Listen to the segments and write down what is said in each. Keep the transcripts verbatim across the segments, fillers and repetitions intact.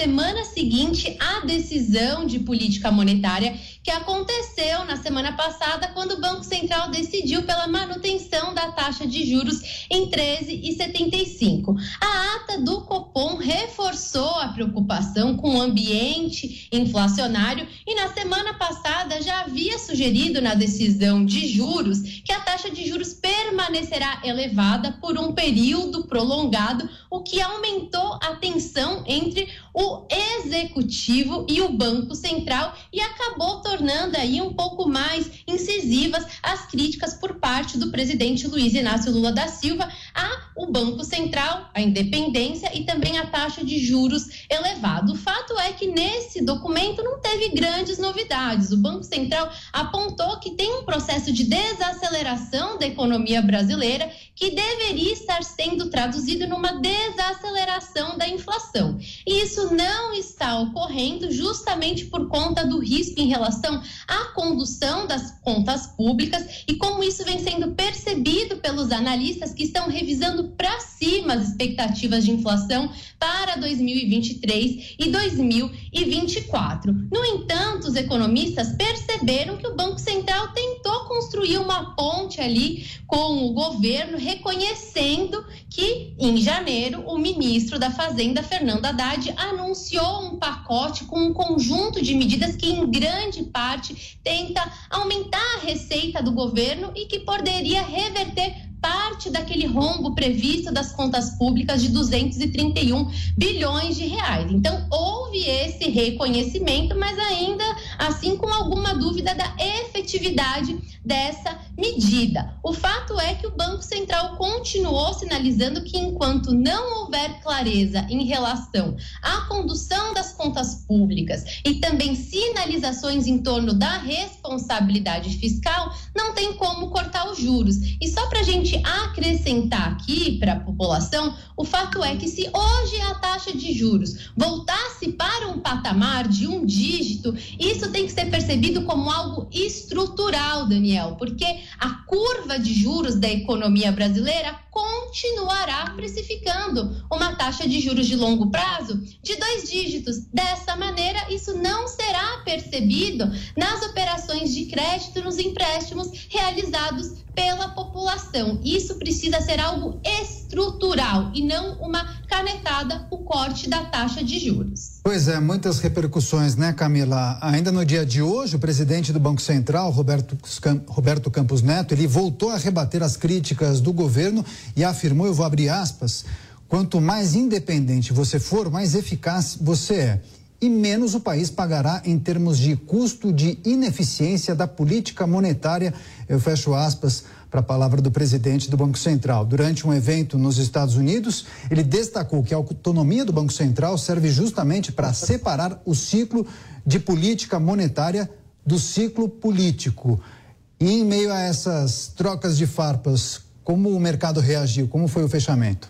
semana seguinte à decisão de política monetária que aconteceu na semana passada, quando o Banco Central decidiu pela manutenção da taxa de juros em treze vírgula setenta e cinco. A ata do Copom reforçou a preocupação com o ambiente inflacionário e na semana passada já havia sugerido na decisão de juros que a taxa de juros permanecerá elevada por um período prolongado, o que aumentou a tensão entre o executivo e o Banco Central e acabou tornando aí um pouco mais incisivas as críticas por parte do presidente Luiz Inácio Lula da Silva ao Banco Central, a independência e também a taxa de juros elevada. O fato é que nesse documento não teve grandes novidades. O Banco Central apontou que tem um processo de desaceleração da economia brasileira que deveria estar sendo traduzido numa desaceleração da inflação. E isso não está ocorrendo justamente por conta do risco em relação à condução das contas públicas e como isso vem sendo percebido pelos analistas que estão revisando para cima as expectativas de inflação para dois mil e vinte e três e dois mil e vinte e quatro. No entanto, os economistas perceberam que o Banco Central tentou construir uma ponte ali com o governo, reconhecendo que em janeiro o ministro da Fazenda, Fernando Haddad, anunciou um pacote com um conjunto de medidas que em grande parte tenta aumentar a receita do governo e que poderia reverter parte daquele rombo previsto das contas públicas de duzentos e trinta e um bilhões de reais. Então, houve esse reconhecimento, mas ainda assim com alguma dúvida da efetividade dessa medida. O fato é que o Banco Central continuou sinalizando que enquanto não houver clareza em relação à condução das contas públicas e também sinalizações em torno da responsabilidade fiscal, não tem como cortar os juros. E só para a gente acrescentar aqui para a população, o fato é que se hoje a taxa de juros voltasse para um patamar de um dígito, isso tem que ser percebido como algo estrutural, Daniel, porque a curva de juros da economia brasileira continuará precificando uma taxa de juros de longo prazo de dois dígitos. Dessa maneira, isso não será percebido nas operações de crédito, nos empréstimos realizados pela população. Isso precisa ser algo estrutural e não uma canetada, o corte da taxa de juros. Pois é, muitas repercussões, né, Camila? Ainda no dia de hoje, o presidente do Banco Central, Roberto, Roberto Campos Neto, ele voltou a rebater as críticas do governo e afirmou, eu vou abrir aspas, quanto mais independente você for, mais eficaz você é. E menos o país pagará em termos de custo de ineficiência da política monetária. Eu fecho aspas para a palavra do presidente do Banco Central. Durante um evento nos Estados Unidos, ele destacou que a autonomia do Banco Central serve justamente para separar o ciclo de política monetária do ciclo político. E em meio a essas trocas de farpas, como o mercado reagiu? Como foi o fechamento?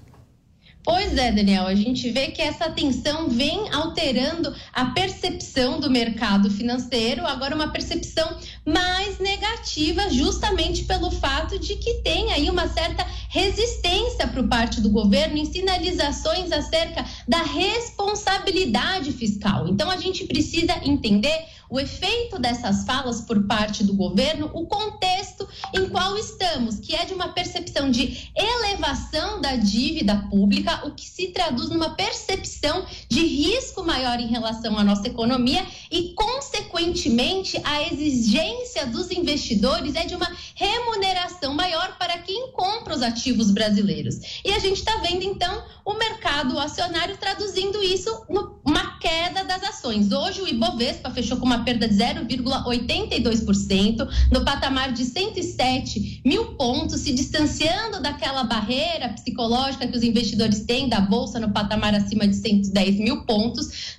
Pois é, Daniel, a gente vê que essa tensão vem alterando a percepção do mercado financeiro, agora uma percepção mais negativa, justamente pelo fato de que tem aí uma certa resistência por parte do governo em sinalizações acerca da responsabilidade fiscal. Então, a gente precisa entender o efeito dessas falas por parte do governo, o contexto em qual estamos, que é de uma percepção de elevação da dívida pública, o que se traduz numa percepção de risco maior em relação à nossa economia e, consequentemente, a exigência dos investidores é de uma remuneração maior para quem compra os ativos brasileiros. E a gente está vendo, então, o mercado acionário traduzindo isso numa queda das ações. Hoje, o Ibovespa fechou com uma perda de zero vírgula oitenta e dois por cento, no patamar de cento e sete mil pontos, se distanciando daquela barreira psicológica que os investidores têm da Bolsa no patamar acima de cento e dez mil pontos. No ano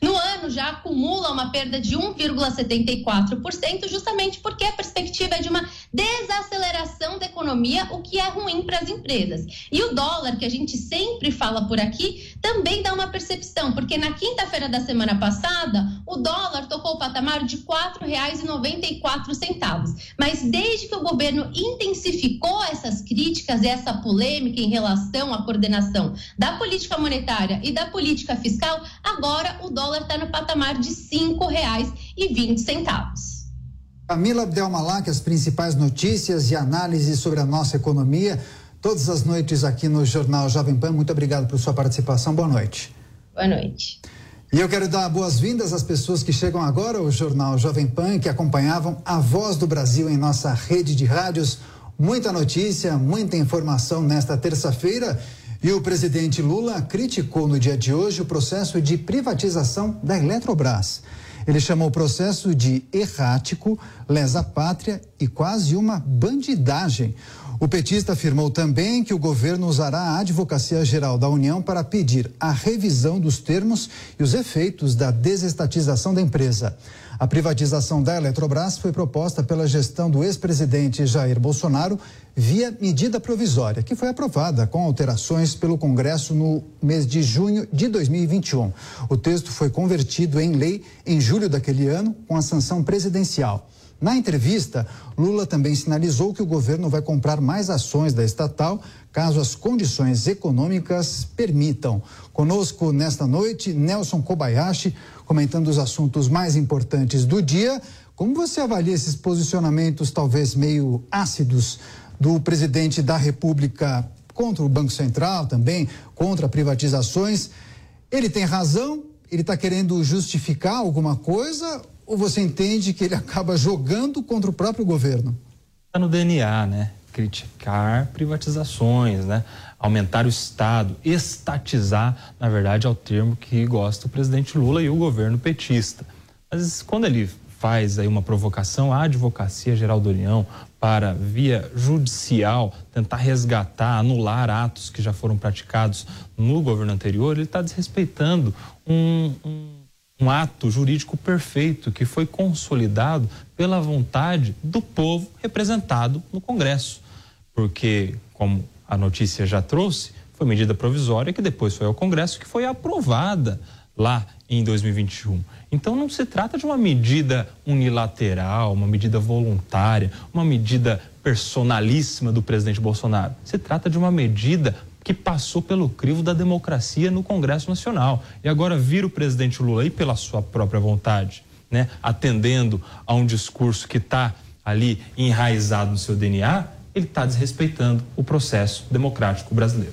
ano já acumula uma perda de um vírgula setenta e quatro por cento, justamente porque a perspectiva é de uma desaceleração da economia, o que é ruim para as empresas. E o dólar, que a gente sempre fala por aqui, também dá uma percepção, porque na quinta-feira da semana passada, o dólar tocou o patamar de quatro reais e noventa e quatro centavos. Mas desde que o governo intensificou essas críticas e essa polêmica em relação à coordenação da política monetária e da política fiscal, agora o dólar está no patamar de cinco reais e vinte centavos. Camila Abdelmalak, as principais notícias e análises sobre a nossa economia, todas as noites aqui no Jornal Jovem Pan. Muito obrigado por sua participação. Boa noite. Boa noite. E eu quero dar boas-vindas às pessoas que chegam agora ao Jornal Jovem Pan, que acompanhavam a Voz do Brasil em nossa rede de rádios. Muita notícia, muita informação nesta terça-feira. E o presidente Lula criticou no dia de hoje o processo de privatização da Eletrobras. Ele chamou o processo de errático, lesa-pátria e quase uma bandidagem. O petista afirmou também que o governo usará a Advocacia Geral da União para pedir a revisão dos termos e os efeitos da desestatização da empresa. A privatização da Eletrobras foi proposta pela gestão do ex-presidente Jair Bolsonaro via medida provisória, que foi aprovada com alterações pelo Congresso no mês de junho de dois mil e vinte e um. O texto foi convertido em lei em julho daquele ano, com a sanção presidencial. Na entrevista, Lula também sinalizou que o governo vai comprar mais ações da estatal caso as condições econômicas permitam. Conosco nesta noite, Nelson Kobayashi, comentando os assuntos mais importantes do dia. Como você avalia esses posicionamentos talvez meio ácidos do presidente da República contra o Banco Central também, contra privatizações? Ele tem razão? Ele está querendo justificar alguma coisa? Ou você entende que ele acaba jogando contra o próprio governo? Está no D N A, né? Criticar privatizações, né? Aumentar o Estado, estatizar, na verdade, é o termo que gosta o presidente Lula e o governo petista. Mas quando ele faz aí uma provocação à Advocacia Geral da União para, via judicial, tentar resgatar, anular atos que já foram praticados no governo anterior, ele está desrespeitando um... um Um ato jurídico perfeito que foi consolidado pela vontade do povo representado no Congresso. Porque, como a notícia já trouxe, foi medida provisória que depois foi ao Congresso, que foi aprovada lá em dois mil e vinte e um. Então não se trata de uma medida unilateral, uma medida voluntária, uma medida personalíssima do presidente Bolsonaro. Se trata de uma medida que passou pelo crivo da democracia no Congresso Nacional. E agora vira o presidente Lula aí pela sua própria vontade, né? Atendendo a um discurso que está ali enraizado no seu D N A, ele está desrespeitando o processo democrático brasileiro.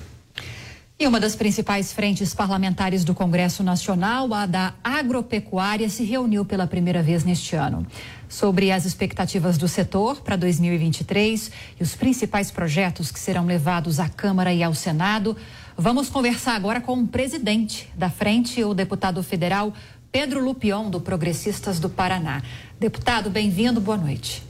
E uma das principais frentes parlamentares do Congresso Nacional, a da agropecuária, se reuniu pela primeira vez neste ano. Sobre as expectativas do setor para dois mil e vinte e três e os principais projetos que serão levados à Câmara e ao Senado, vamos conversar agora com o presidente da frente, o deputado federal Pedro Lupion, do Progressistas do Paraná. Deputado, bem-vindo, boa noite.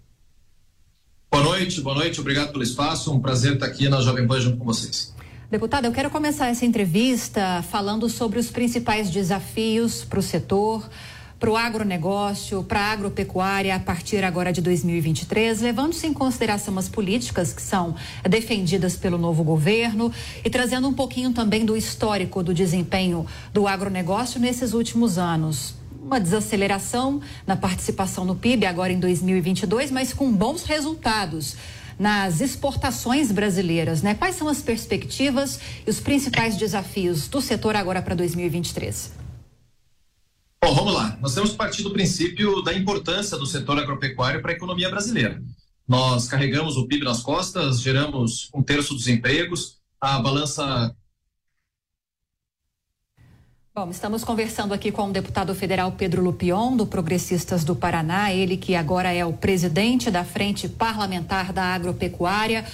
Boa noite, boa noite, obrigado pelo espaço, um prazer estar aqui na Jovem Pan junto com vocês. Deputado, eu quero começar essa entrevista falando sobre os principais desafios para o setor, para o agronegócio, para a agropecuária a partir agora de dois mil e vinte e três, levando-se em consideração as políticas que são defendidas pelo novo governo e trazendo um pouquinho também do histórico do desempenho do agronegócio nesses últimos anos. Uma desaceleração na participação no P I B agora em dois mil e vinte e dois, mas com bons resultados nas exportações brasileiras, né? Quais são as perspectivas e os principais desafios do setor agora para dois mil e vinte e três? Bom, vamos lá. Nós temos que partir do princípio da importância do setor agropecuário para a economia brasileira. Nós carregamos o P I B nas costas, geramos um terço dos empregos, a balança... Bom, estamos conversando aqui com o deputado federal Pedro Lupion, do Progressistas do Paraná, ele que agora é o presidente da Frente Parlamentar da Agropecuária.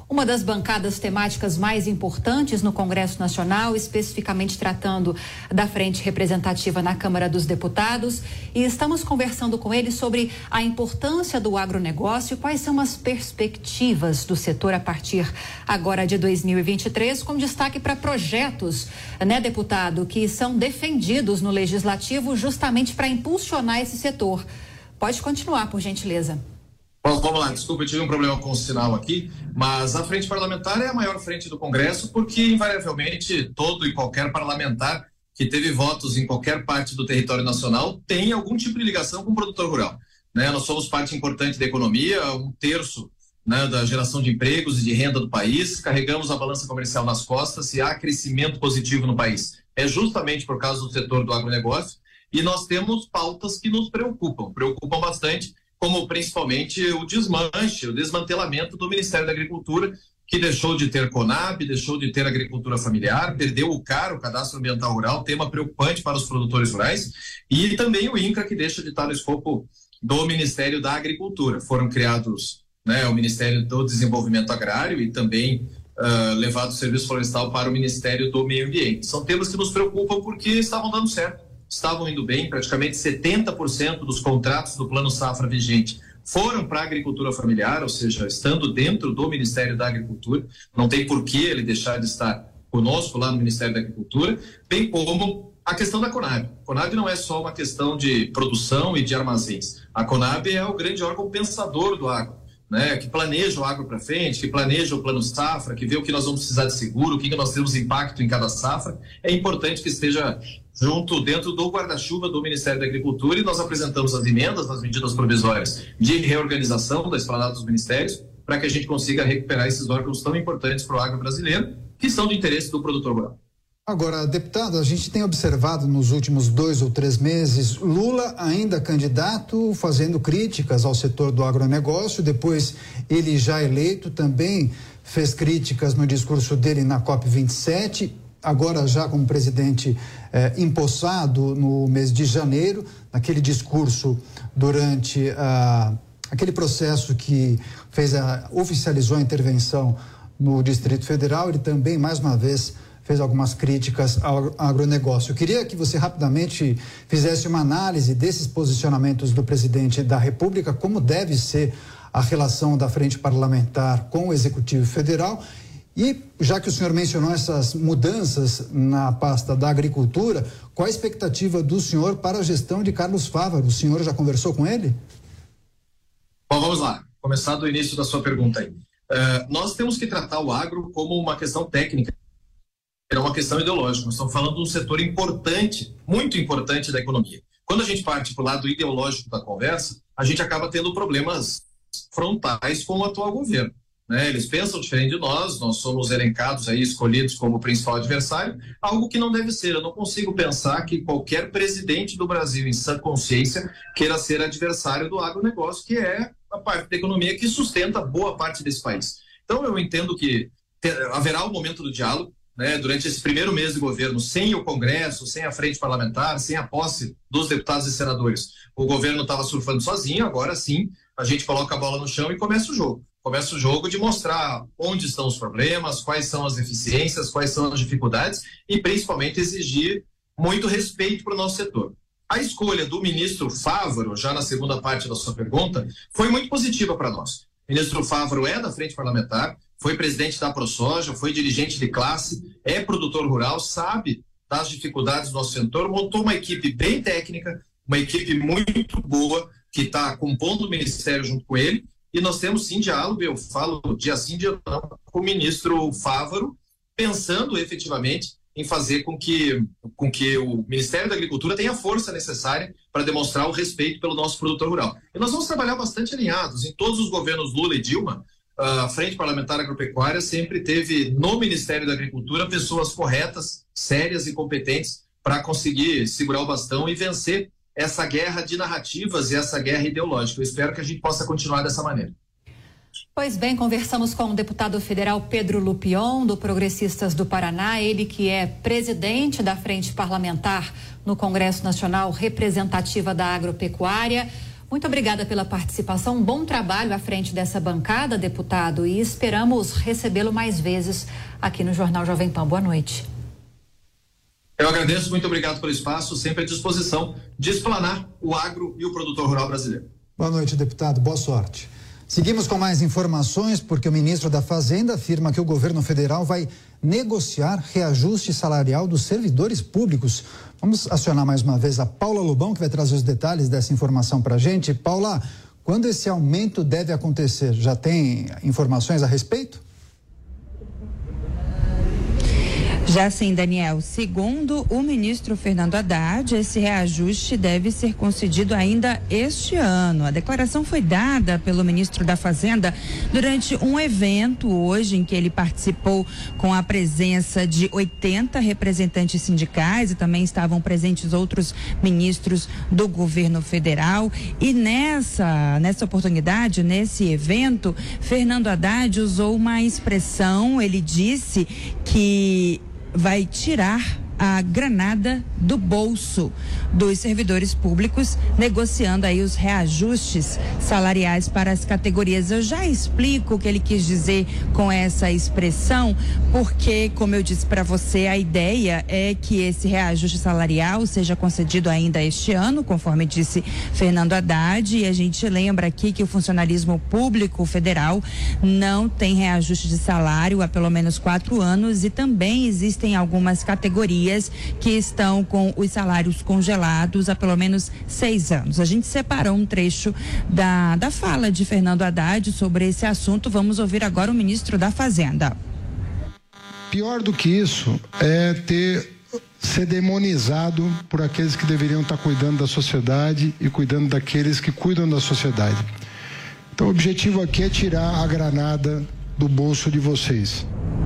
uma das bancadas temáticas mais importantes no Congresso Nacional, especificamente tratando da frente representativa na Câmara dos Deputados. E estamos conversando com ele sobre a importância do agronegócio e quais são as perspectivas do setor a partir agora de dois mil e vinte e três, com destaque para projetos, né, deputado, que são defendidos no Legislativo justamente para impulsionar esse setor. Pode continuar, por gentileza. Bom, vamos lá, desculpa, eu tive um problema com o sinal aqui, mas a frente parlamentar é a maior frente do Congresso porque, invariavelmente, todo e qualquer parlamentar que teve votos em qualquer parte do território nacional tem algum tipo de ligação com o produtor rural. Né? Nós somos parte importante da economia, um terço, né, da geração de empregos e de renda do país, carregamos a balança comercial nas costas e há crescimento positivo no país. É justamente por causa do setor do agronegócio e nós temos pautas que nos preocupam, preocupam bastante, como principalmente o desmanche, o desmantelamento do Ministério da Agricultura, que deixou de ter CONAB, deixou de ter agricultura familiar, perdeu o C A R, o Cadastro Ambiental Rural, tema preocupante para os produtores rurais, e também o INCRA, que deixa de estar no escopo do Ministério da Agricultura. Foram criados, né, o Ministério do Desenvolvimento Agrário e também uh, levado o Serviço Florestal para o Ministério do Meio Ambiente. São temas que nos preocupam porque estavam dando certo. Estavam indo bem, praticamente setenta por cento dos contratos do Plano Safra vigente foram para a agricultura familiar, ou seja, estando dentro do Ministério da Agricultura, não tem por que ele deixar de estar conosco lá no Ministério da Agricultura, bem como a questão da CONAB. A CONAB não é só uma questão de produção e de armazéns, a CONAB é o grande órgão pensador do agro, né, que planeja o agro para frente, que planeja o Plano Safra, que vê o que nós vamos precisar de seguro, o que nós temos impacto em cada safra. É importante que esteja junto dentro do guarda-chuva do Ministério da Agricultura, e nós apresentamos as emendas nas medidas provisórias de reorganização da esplanada dos ministérios para que a gente consiga recuperar esses órgãos tão importantes para o agro brasileiro, que são do interesse do produtor rural. Agora, deputado, a gente tem observado nos últimos dois ou três meses Lula ainda candidato fazendo críticas ao setor do agronegócio, depois ele já eleito também fez críticas no discurso dele na COP vinte e sete, agora já como presidente eh, empossado no mês de janeiro, naquele discurso durante ah, aquele processo que fez a, oficializou a intervenção no Distrito Federal, ele também, mais uma vez, fez algumas críticas ao agronegócio. Eu queria que você rapidamente fizesse uma análise desses posicionamentos do presidente da República, como deve ser a relação da frente parlamentar com o Executivo Federal. E, já que o senhor mencionou essas mudanças na pasta da agricultura, qual a expectativa do senhor para a gestão de Carlos Fávaro? O senhor já conversou com ele? Bom, vamos lá. Começar do início da sua pergunta aí. Uh, nós temos que tratar o agro como uma questão técnica, é uma questão ideológica. Nós estamos falando de um setor importante, muito importante da economia. Quando a gente parte para o lado ideológico da conversa, a gente acaba tendo problemas frontais com o atual governo. Né? Eles pensam diferente de nós, nós somos elencados aí, escolhidos como principal adversário, algo que não deve ser. Eu não consigo pensar que qualquer presidente do Brasil, em sã consciência, queira ser adversário do agronegócio, que é a parte da economia que sustenta boa parte desse país. Então, eu entendo que ter, haverá um momento do diálogo, né, durante esse primeiro mês de governo, sem o Congresso, sem a frente parlamentar, sem a posse dos deputados e senadores. O governo estava surfando sozinho, agora sim, a gente coloca a bola no chão e começa o jogo. Começa o jogo de mostrar onde estão os problemas, quais são as deficiências, quais são as dificuldades e, principalmente, exigir muito respeito para o nosso setor. A escolha do ministro Fávaro, já na segunda parte da sua pergunta, foi muito positiva para nós. O ministro Fávaro é da frente parlamentar, foi presidente da ProSoja, foi dirigente de classe, é produtor rural, sabe das dificuldades do nosso setor, montou uma equipe bem técnica, uma equipe muito boa, que está compondo o ministério junto com ele, e nós temos sim diálogo, eu falo dia sim, dia não, com o ministro Fávaro, pensando efetivamente em fazer com que, com que o Ministério da Agricultura tenha a força necessária para demonstrar o respeito pelo nosso produtor rural. E nós vamos trabalhar bastante alinhados. Em todos os governos Lula e Dilma, a Frente Parlamentar Agropecuária sempre teve no Ministério da Agricultura pessoas corretas, sérias e competentes para conseguir segurar o bastão e vencer essa guerra de narrativas e essa guerra ideológica. Eu espero que a gente possa continuar dessa maneira. Pois bem, conversamos com o deputado federal Pedro Lupion, do Progressistas do Paraná, ele que é presidente da Frente Parlamentar no Congresso Nacional Representativa da Agropecuária. Muito obrigada pela participação, um bom trabalho à frente dessa bancada, deputado, e esperamos recebê-lo mais vezes aqui no Jornal Jovem Pan. Boa noite. Eu agradeço, muito obrigado pelo espaço, sempre à disposição de explanar o agro e o produtor rural brasileiro. Boa noite, deputado, boa sorte. Seguimos com mais informações, porque o ministro da Fazenda afirma que o governo federal vai negociar reajuste salarial dos servidores públicos. Vamos acionar mais uma vez a Paula Lobão, que vai trazer os detalhes dessa informação para a gente. Paula, quando esse aumento deve acontecer? Já tem informações a respeito? Já sim, Daniel. Segundo o ministro Fernando Haddad, esse reajuste deve ser concedido ainda este ano. A declaração foi dada pelo ministro da Fazenda durante um evento hoje em que ele participou com a presença de oitenta representantes sindicais e também estavam presentes outros ministros do governo federal. E nessa, nessa oportunidade, nesse evento, Fernando Haddad usou uma expressão, ele disse que vai tirar a granada do bolso dos servidores públicos, negociando aí os reajustes salariais para as categorias. Eu já explico o que ele quis dizer com essa expressão, porque, como eu disse para você, a ideia é que esse reajuste salarial seja concedido ainda este ano, conforme disse Fernando Haddad, e a gente lembra aqui que o funcionalismo público federal não tem reajuste de salário há pelo menos quatro anos e também existem algumas categorias que estão com os salários congelados há pelo menos seis anos. A gente separou um trecho da, da fala de Fernando Haddad sobre esse assunto. Vamos ouvir agora o ministro da Fazenda. Pior do que isso é ter ser demonizado por aqueles que deveriam estar cuidando da sociedade e cuidando daqueles que cuidam da sociedade. Então o objetivo aqui é tirar a granada do bolso de vocês.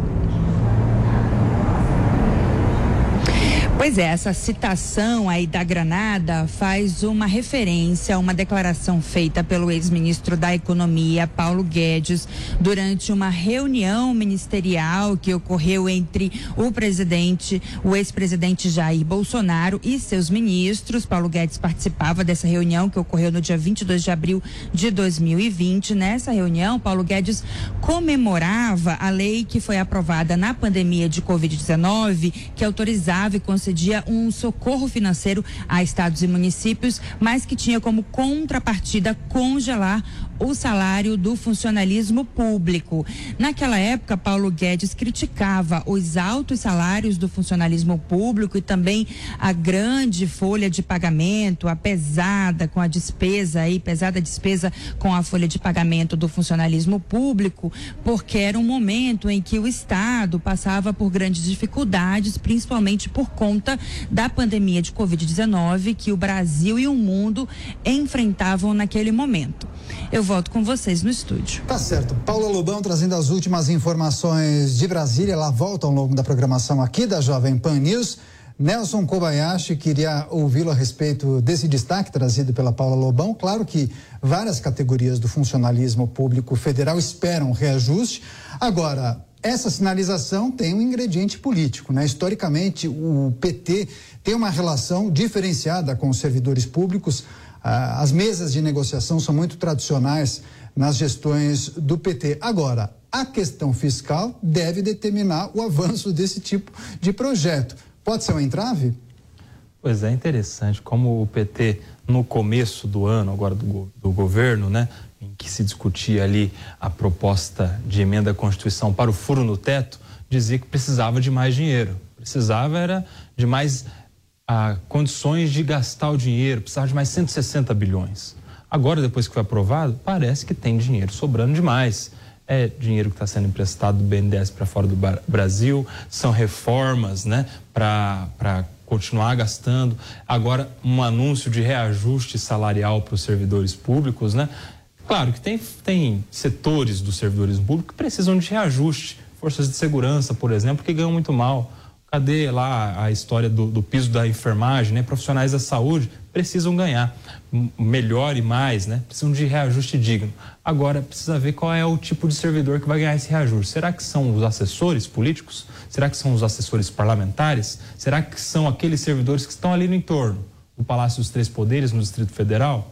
Pois é, essa citação aí da granada faz uma referência a uma declaração feita pelo ex-ministro da Economia, Paulo Guedes, durante uma reunião ministerial que ocorreu entre o presidente, o ex-presidente Jair Bolsonaro e seus ministros. Paulo Guedes participava dessa reunião que ocorreu no dia vinte e dois de abril de dois mil e vinte. Nessa reunião, Paulo Guedes comemorava a lei que foi aprovada na pandemia de covid dezenove, que autorizava e concedia um socorro financeiro a estados e municípios, mas que tinha como contrapartida congelar o salário do funcionalismo público. Naquela época, Paulo Guedes criticava os altos salários do funcionalismo público e também a grande folha de pagamento, a pesada com a despesa aí, pesada despesa com a folha de pagamento do funcionalismo público, porque era um momento em que o Estado passava por grandes dificuldades, principalmente por conta da pandemia de covid dezenove que o Brasil e o mundo enfrentavam naquele momento. Eu volto com vocês no estúdio. Tá certo. Paula Lobão trazendo as últimas informações de Brasília. Ela volta ao longo da programação aqui da Jovem Pan News. Nelson Kobayashi, queria ouvi-lo a respeito desse destaque trazido pela Paula Lobão. Claro que várias categorias do funcionalismo público federal esperam reajuste. Agora, essa sinalização tem um ingrediente político, né? Historicamente, o P T tem uma relação diferenciada com os servidores públicos. Ah, as mesas de negociação são muito tradicionais nas gestões do P T. Agora, a questão fiscal deve determinar o avanço desse tipo de projeto. Pode ser um entrave? Pois é, interessante como o P T, no começo do ano, agora do, do governo, né, em que se discutia ali a proposta de emenda à Constituição para o furo no teto, dizia que precisava de mais dinheiro. Precisava era de mais ah, condições de gastar o dinheiro, precisava de mais cento e sessenta bilhões. Agora, depois que foi aprovado, parece que tem dinheiro sobrando demais. É dinheiro que está sendo emprestado do B N D E S para fora do Brasil, são reformas, né, para para continuar gastando. Agora, um anúncio de reajuste salarial para os servidores públicos, né? Claro que tem, tem setores dos servidores públicos que precisam de reajuste. Forças de segurança, por exemplo, que ganham muito mal. Cadê lá a história do, do piso da enfermagem, né? Profissionais da saúde precisam ganhar melhor e mais, né? Precisam de reajuste digno. Agora, precisa ver qual é o tipo de servidor que vai ganhar esse reajuste. Será que são os assessores políticos? Será que são os assessores parlamentares? Será que são aqueles servidores que estão ali no entorno do Palácio dos Três Poderes, no Distrito Federal?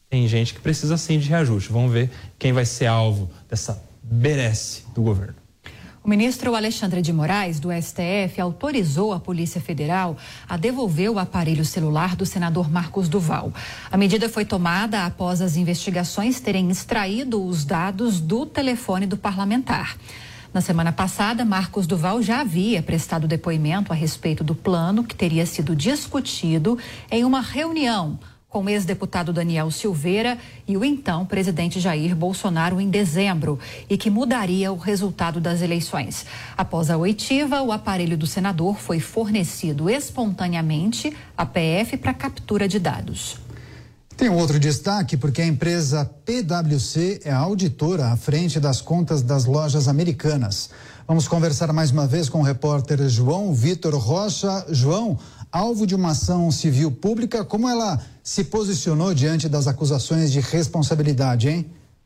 tem gente que precisa sim de reajuste. Vamos ver quem vai ser alvo dessa berece do governo. O ministro Alexandre de Moraes, do S T F, autorizou a Polícia Federal a devolver o aparelho celular do senador Marcos Duval. A medida foi tomada após as investigações terem extraído os dados do telefone do parlamentar. Na semana passada, Marcos Duval já havia prestado depoimento a respeito do plano que teria sido discutido em uma reunião com o ex-deputado Daniel Silveira e o então presidente Jair Bolsonaro em dezembro, e que mudaria o resultado das eleições. Após a oitiva, o aparelho do senador foi fornecido espontaneamente à P F para captura de dados. Tem um outro destaque, porque a empresa P W C é a auditora à frente das contas das lojas Americanas. Vamos conversar mais uma vez com o repórter João Vitor Rocha. João, alvo de uma ação civil pública, como ela se posicionou diante das acusações de responsabilidade, hein?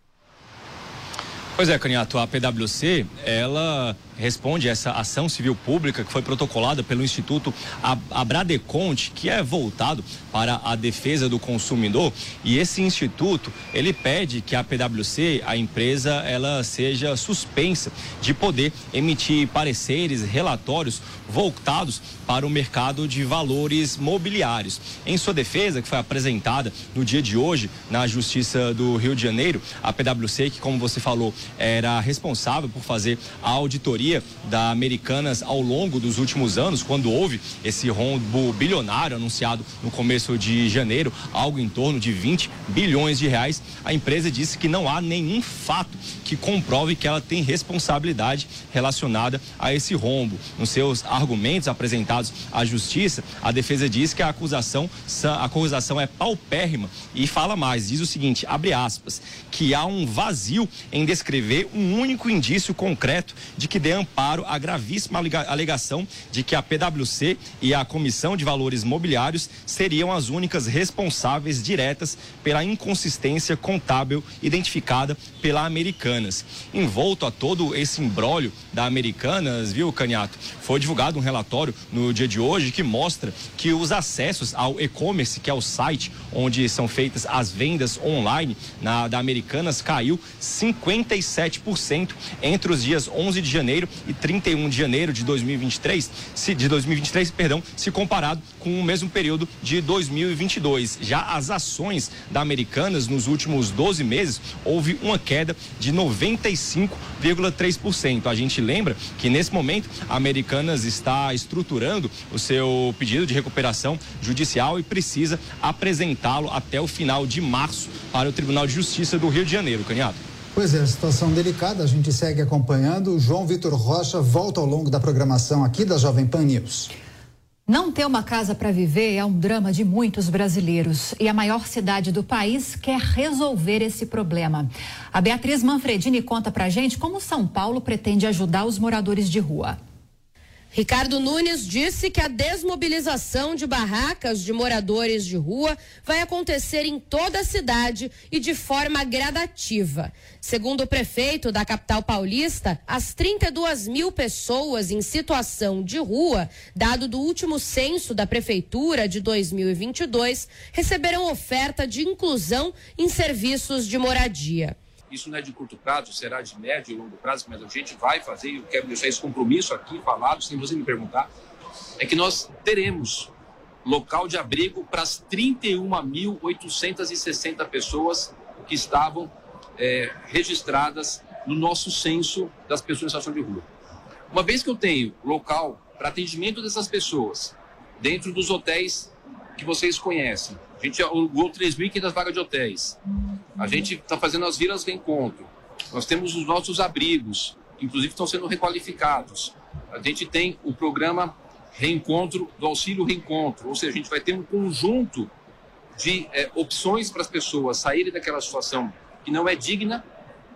Pois é, Caniato, a P W C, ela responde a essa ação civil pública que foi protocolada pelo Instituto Abradeconte, que é voltado para a defesa do consumidor, e esse instituto, ele pede que a P W C, a empresa, ela seja suspensa de poder emitir pareceres, relatórios voltados para o mercado de valores mobiliários. Em sua defesa, que foi apresentada no dia de hoje na Justiça do Rio de Janeiro, a P W C, que, como você falou, era responsável por fazer a auditoria da Americanas ao longo dos últimos anos, quando houve esse rombo bilionário anunciado no começo de janeiro, algo em torno de vinte bilhões de reais. A empresa disse que não há nenhum fato que comprove que ela tem responsabilidade relacionada a esse rombo. Nos seus argumentos apresentados à Justiça, a defesa diz que a acusação, a acusação é paupérrima e fala mais, diz o seguinte, abre aspas, que há um vazio em descrever um único indício concreto de que dê amparo à gravíssima alegação de que a P W C e a Comissão de Valores Mobiliários seriam as únicas responsáveis diretas pela inconsistência contábil identificada pela Americanas. Envolto a todo esse imbróglio da Americanas, viu, Caniato, foi divulgado um relatório no dia de hoje que mostra que os acessos ao e-commerce, que é o site onde são feitas as vendas online na, da Americanas, caiu cinquenta e sete por cento entre os dias onze de janeiro e trinta e um de janeiro de dois mil e vinte e três, se, de dois mil e vinte e três, perdão, se comparado com o mesmo período de dois mil e vinte e dois. Já as ações da Americanas nos últimos doze meses, houve uma queda de noventa e cinco vírgula três por cento. A gente lembra que nesse momento a Americanas está estruturando o seu pedido de recuperação judicial e precisa apresentá-lo até o final de março para o Tribunal de Justiça do Rio de Janeiro, Caniato. Pois é, situação delicada, a gente segue acompanhando. O João Vitor Rocha volta ao longo da programação aqui da Jovem Pan News. Não ter uma casa para viver é um drama de muitos brasileiros e a maior cidade do país quer resolver esse problema. A Beatriz Manfredini conta pra gente como São Paulo pretende ajudar os moradores de rua. Ricardo Nunes disse que a desmobilização de barracas de moradores de rua vai acontecer em toda a cidade e de forma gradativa. Segundo o prefeito da capital paulista, as trinta e duas mil pessoas em situação de rua, dado do último censo da prefeitura de dois mil e vinte e dois, receberão oferta de inclusão em serviços de moradia. Isso não é de curto prazo, será de médio e longo prazo, mas a gente vai fazer, e eu quero deixar esse compromisso aqui falado, sem você me perguntar, é que nós teremos local de abrigo para as trinta e uma mil oitocentas e sessenta pessoas que estavam é, registradas no nosso censo das pessoas em situação de rua. Uma vez que eu tenho local para atendimento dessas pessoas, dentro dos hotéis que vocês conhecem, a gente alugou três mil e quinhentas vagas de hotéis. A gente está fazendo as vilas de encontro. Nós temos os nossos abrigos, que inclusive estão sendo requalificados. A gente tem o programa Reencontro, do Auxílio Reencontro. Ou seja, a gente vai ter um conjunto de é, opções para as pessoas saírem daquela situação que não é digna.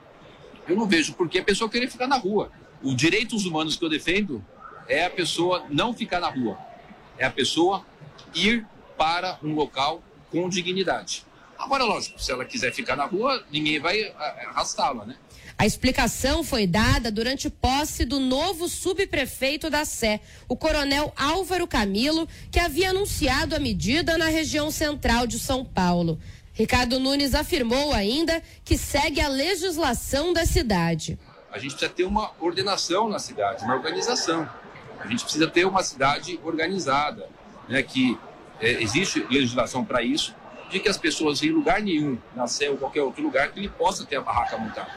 Eu não vejo por que a pessoa querer ficar na rua. Os direitos humanos que eu defendo é a pessoa não ficar na rua. É a pessoa ir para um local com dignidade. Agora, lógico, se ela quiser ficar na rua, ninguém vai arrastá-la, né? A explicação foi dada durante posse do novo subprefeito da Sé, o coronel Álvaro Camilo, que havia anunciado a medida na região central de São Paulo. Ricardo Nunes afirmou ainda que segue a legislação da cidade. A gente precisa ter uma ordenação na cidade, uma organização. A gente precisa ter uma cidade organizada, né, que é, existe legislação para isso, de que as pessoas em lugar nenhum, na Sé ou qualquer outro lugar, que ele possa ter a barraca montada.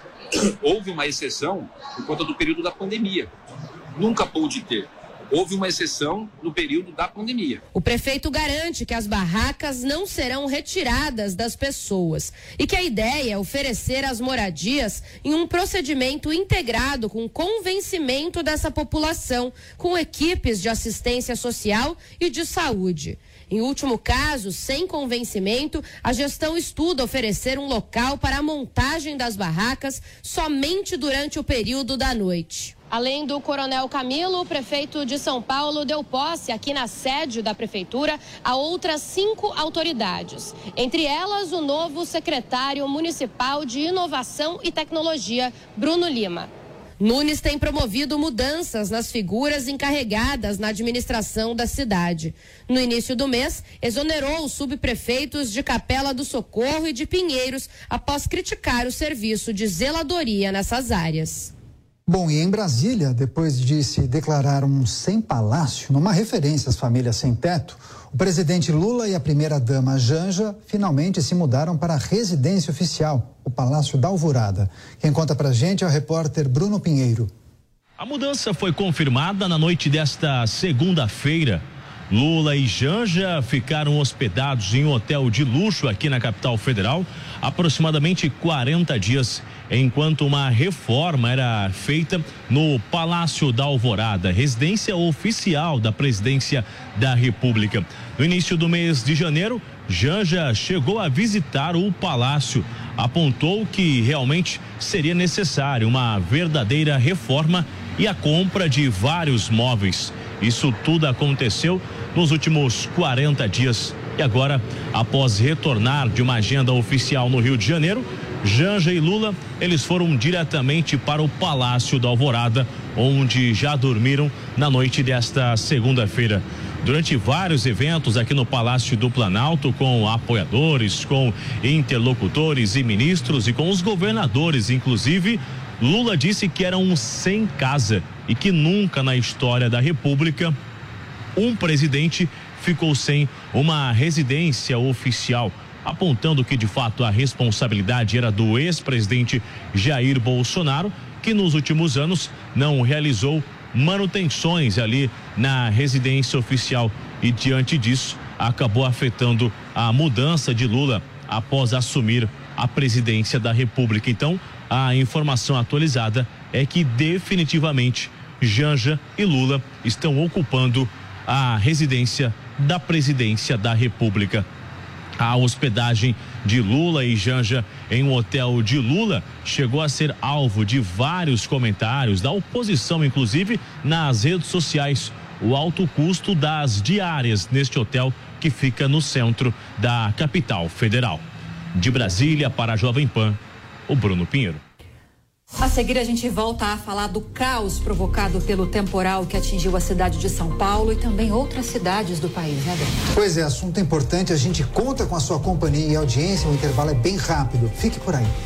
Houve uma exceção por conta do período da pandemia. Nunca pôde ter. Houve uma exceção no período da pandemia. O prefeito garante que as barracas não serão retiradas das pessoas e que a ideia é oferecer as moradias em um procedimento integrado com convencimento dessa população, com equipes de assistência social e de saúde. Em último caso, sem convencimento, a gestão estuda oferecer um local para a montagem das barracas somente durante o período da noite. Além do Coronel Camilo, o prefeito de São Paulo deu posse aqui na sede da prefeitura a outras cinco autoridades. Entre elas, o novo secretário municipal de Inovação e Tecnologia, Bruno Lima. Nunes tem promovido mudanças nas figuras encarregadas na administração da cidade. No início do mês, exonerou os subprefeitos de Capela do Socorro e de Pinheiros após criticar o serviço de zeladoria nessas áreas. Bom, e em Brasília, depois de se declarar um sem-palácio, numa referência às famílias sem teto, o presidente Lula e a primeira-dama Janja finalmente se mudaram para a residência oficial, o Palácio da Alvorada. Quem conta pra gente é o repórter Bruno Pinheiro. A mudança foi confirmada na noite desta segunda-feira. Lula e Janja ficaram hospedados em um hotel de luxo aqui na capital federal aproximadamente quarenta dias, enquanto uma reforma era feita no Palácio da Alvorada, residência oficial da Presidência da República. No início do mês de janeiro, Janja chegou a visitar o palácio, apontou que realmente seria necessário uma verdadeira reforma e a compra de vários móveis. Isso tudo aconteceu nos últimos quarenta dias. E agora, após retornar de uma agenda oficial no Rio de Janeiro, Janja e Lula, eles foram diretamente para o Palácio da Alvorada, onde já dormiram na noite desta segunda-feira. Durante vários eventos aqui no Palácio do Planalto, com apoiadores, com interlocutores e ministros e com os governadores, inclusive, Lula disse que era um sem casa e que nunca na história da República um presidente ficou sem uma residência oficial, apontando que de fato a responsabilidade era do ex-presidente Jair Bolsonaro, que nos últimos anos não realizou manutenções ali na residência oficial e diante disso acabou afetando a mudança de Lula após assumir a presidência da República. Então, a informação atualizada é que definitivamente Janja e Lula estão ocupando a residência da Presidência da República. A hospedagem de Lula e Janja em um hotel de Lula chegou a ser alvo de vários comentários da oposição, inclusive nas redes sociais. O alto custo das diárias neste hotel que fica no centro da capital federal. De Brasília para a Jovem Pan, o Bruno Pinheiro. A seguir, a gente volta a falar do caos provocado pelo temporal que atingiu a cidade de São Paulo e também outras cidades do país, né, Dani? Pois é, assunto importante. A gente conta com a sua companhia e audiência. O intervalo é bem rápido. Fique por aí.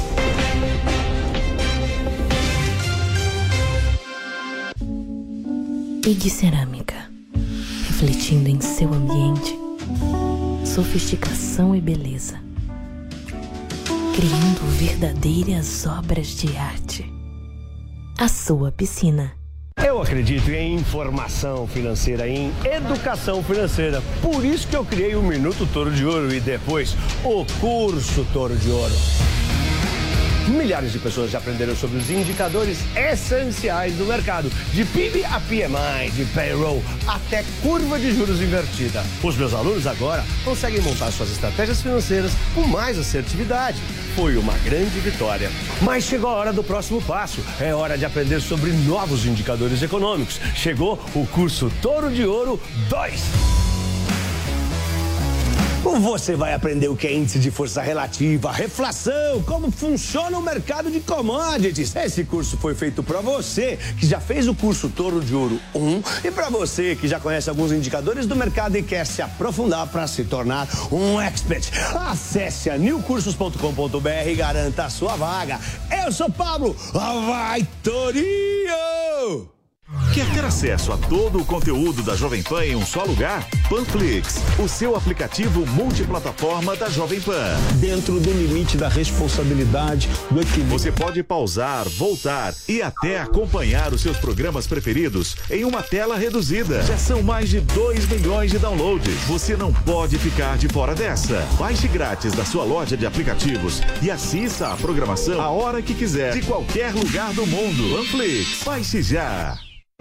Big Cerâmica, refletindo em seu ambiente, sofisticação e beleza, criando verdadeiras obras de arte. A sua piscina. Eu acredito em informação financeira, em educação financeira. Por isso que eu criei o Minuto Toro de Ouro e depois o Curso Toro de Ouro. Milhares de pessoas já aprenderam sobre os indicadores essenciais do mercado, de P I B a P M I, de payroll até curva de juros invertida. Os meus alunos agora conseguem montar suas estratégias financeiras com mais assertividade. Foi uma grande vitória. Mas chegou a hora do próximo passo. É hora de aprender sobre novos indicadores econômicos. Chegou o Curso Toro de Ouro dois. Você vai aprender o que é índice de força relativa, reflação, como funciona o mercado de commodities. Esse curso foi feito para você que já fez o curso Toro de Ouro um e para você que já conhece alguns indicadores do mercado e quer se aprofundar para se tornar um expert. Acesse a new cursos ponto com ponto b r e garanta a sua vaga. Eu sou Pablo, vai Torinho! Quer ter acesso a todo o conteúdo da Jovem Pan em um só lugar? Panflix, o seu aplicativo multiplataforma da Jovem Pan. Dentro do limite da responsabilidade, do equilíbrio. Você pode pausar, voltar e até acompanhar os seus programas preferidos em uma tela reduzida. Já são mais de dois milhões de downloads. Você não pode ficar de fora dessa. Baixe grátis da sua loja de aplicativos e assista a programação a hora que quiser, de qualquer lugar do mundo. Panflix, baixe já.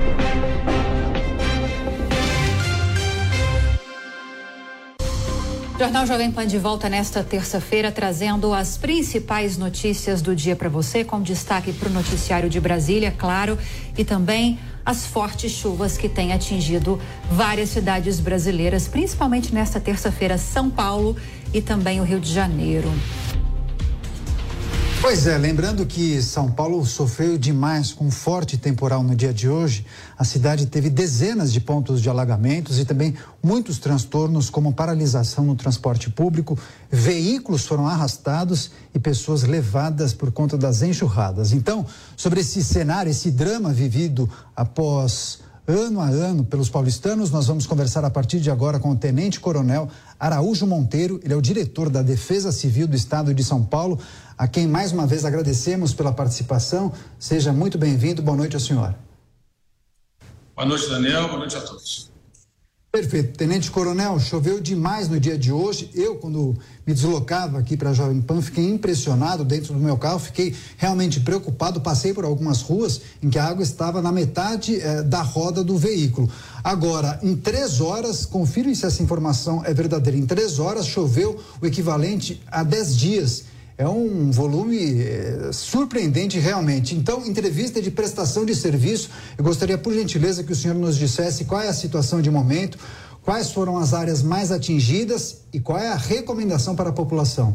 Jornal Jovem Pan de volta nesta terça-feira, trazendo as principais notícias do dia para você, com destaque para o noticiário de Brasília, claro, e também as fortes chuvas que têm atingido várias cidades brasileiras, principalmente nesta terça-feira, São Paulo e também o Rio de Janeiro. Pois é, lembrando que São Paulo sofreu demais com um forte temporal no dia de hoje. A cidade teve dezenas de pontos de alagamentos e também muitos transtornos, como paralisação no transporte público, veículos foram arrastados e pessoas levadas por conta das enxurradas. Então, sobre esse cenário, esse drama vivido após ano a ano pelos paulistanos, nós vamos conversar a partir de agora com o Tenente Coronel Araújo Monteiro. Ele é o diretor da Defesa Civil do Estado de São Paulo, a quem mais uma vez agradecemos pela participação. Seja muito bem-vindo. Boa noite ao senhor. Boa noite, Daniel. Boa noite a todos. Perfeito. Tenente Coronel, choveu demais no dia de hoje. Eu, quando me deslocava aqui para a Jovem Pan, fiquei impressionado dentro do meu carro, fiquei realmente preocupado. Passei por algumas ruas em que a água estava na metade eh, da roda do veículo. Agora, em três horas, confira se essa informação é verdadeira, em três horas choveu o equivalente a dez dias. É um volume eh, surpreendente realmente. Então, entrevista de prestação de serviço, eu gostaria, por gentileza, que o senhor nos dissesse qual é a situação de momento, quais foram as áreas mais atingidas e qual é a recomendação para a população.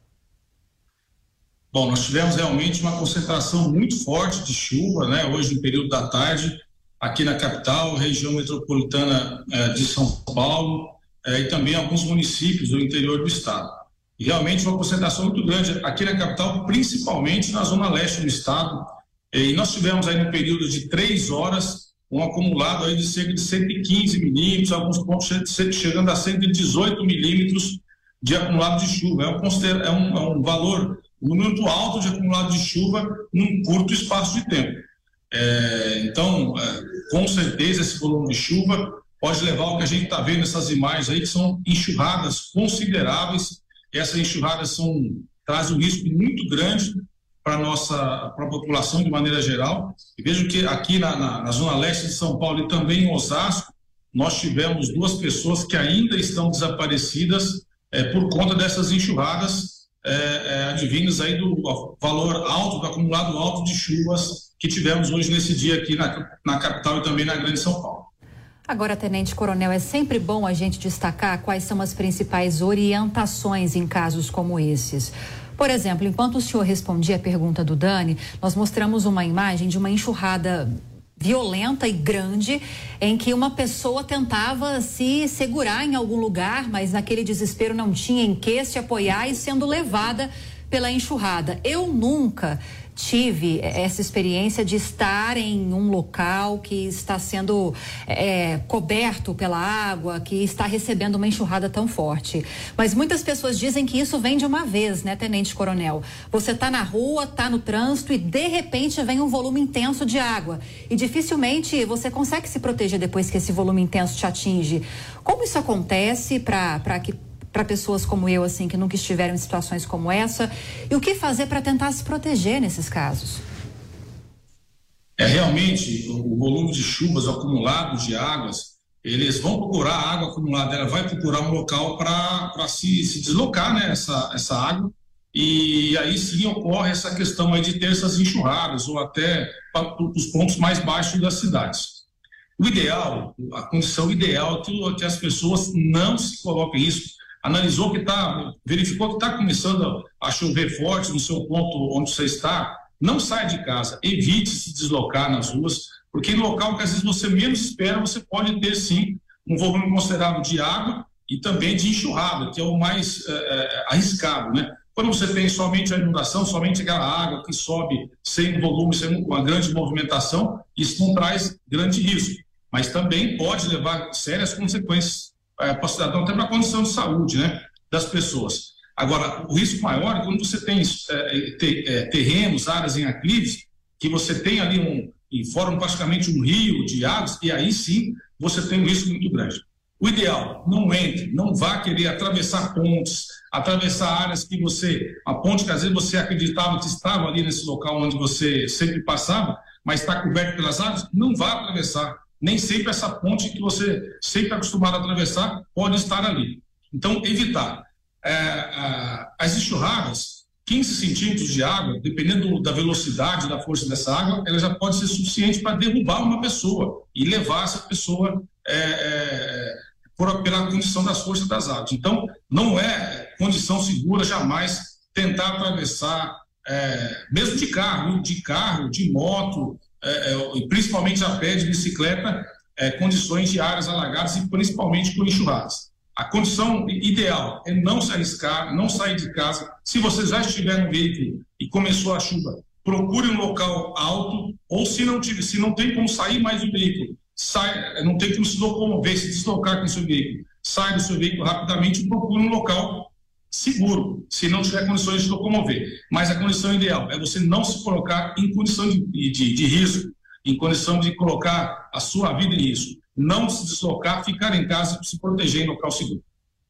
Bom, nós tivemos realmente uma concentração muito forte de chuva, né? Hoje, no período da tarde, aqui na capital, região metropolitana eh, de São Paulo eh, e também alguns municípios do interior do estado. E realmente uma concentração muito grande aqui na capital, principalmente na zona leste do estado. E nós tivemos aí no período de três horas um acumulado aí de cerca de cento e quinze milímetros, alguns pontos chegando a cento e dezoito milímetros de acumulado de chuva. É um, é um, é um valor, um número muito alto de acumulado de chuva num curto espaço de tempo. É, então, é, com certeza esse volume de chuva pode levar ao que a gente está vendo nessas imagens aí, que são enxurradas consideráveis. Essas enxurradas são, trazem um risco muito grande para a nossa pra a população de maneira geral. E vejo que aqui na, na, na zona leste de São Paulo e também em Osasco, nós tivemos duas pessoas que ainda estão desaparecidas é, por conta dessas enxurradas é, é, advindas aí do valor alto, do acumulado alto de chuvas que tivemos hoje nesse dia aqui na, na capital e também na Grande São Paulo. Agora, Tenente Coronel, é sempre bom a gente destacar quais são as principais orientações em casos como esses. Por exemplo, enquanto o senhor respondia a pergunta do Dani, nós mostramos uma imagem de uma enxurrada violenta e grande, em que uma pessoa tentava se segurar em algum lugar, mas naquele desespero não tinha em que se apoiar e sendo levada pela enxurrada. Eu nunca tive essa experiência de estar em um local que está sendo é, coberto pela água, que está recebendo uma enxurrada tão forte. Mas muitas pessoas dizem que isso vem de uma vez, né, Tenente Coronel? Você está na rua, está no trânsito e de repente vem um volume intenso de água. E dificilmente você consegue se proteger depois que esse volume intenso te atinge. Como isso acontece para para que para pessoas como eu, assim, que nunca estiveram em situações como essa, e o que fazer para tentar se proteger nesses casos? É, realmente, o volume de chuvas, o acumulado de águas, eles vão procurar a água acumulada, ela vai procurar um local para se, se deslocar, né, essa, essa água, e aí sim ocorre essa questão aí de ter essas enxurradas, ou até para os pontos mais baixos das cidades. O ideal, a condição ideal é que, que as pessoas não se coloquem em risco. analisou que está, verificou que está começando a chover forte no seu ponto onde você está, não saia de casa, evite se deslocar nas ruas, porque em local que às vezes você menos espera, você pode ter sim um volume considerável de água e também de enxurrada, que é o mais é, arriscado, né? Quando você tem somente a inundação, somente aquela água que sobe sem volume, sem uma grande movimentação, isso não traz grande risco, mas também pode levar sérias consequências é, para o cidadão, até para a condição de saúde, né, das pessoas. Agora, o risco maior é quando você tem é, te, é, terrenos, áreas em aclives, que você tem ali um, e formam praticamente um rio de águas, e aí sim você tem um risco muito grande. O ideal, não entre, não vá querer atravessar pontes, atravessar áreas que você, a ponte que às vezes você acreditava que estava ali nesse local onde você sempre passava, mas está coberto pelas águas, não vá atravessar. Nem sempre essa ponte que você sempre está acostumado a atravessar pode estar ali. Então, evitar. É, a, as enxurradas, quinze centímetros de água, dependendo da velocidade, da força dessa água, ela já pode ser suficiente para derrubar uma pessoa e levar essa pessoa é, é, por, pela condição das forças das águas. Então, não é condição segura jamais tentar atravessar, é, mesmo de carro, de carro, de moto, é, é, principalmente a pé, de bicicleta, é, condições de áreas alagadas e principalmente por enxurradas. A condição ideal é não se arriscar, não sair de casa. Se você já estiver no veículo e começou a chuva, procure um local alto, ou se não, tiver, se não tem como sair mais do veículo, sai, não tem como se locomover, se deslocar com o seu veículo, sai do seu veículo rapidamente e procure um local seguro, se não tiver condições de locomover. Mas a condição ideal é você não se colocar em condição de, de, de risco, em condição de colocar a sua vida em risco. Não se deslocar, ficar em casa, se proteger em local seguro.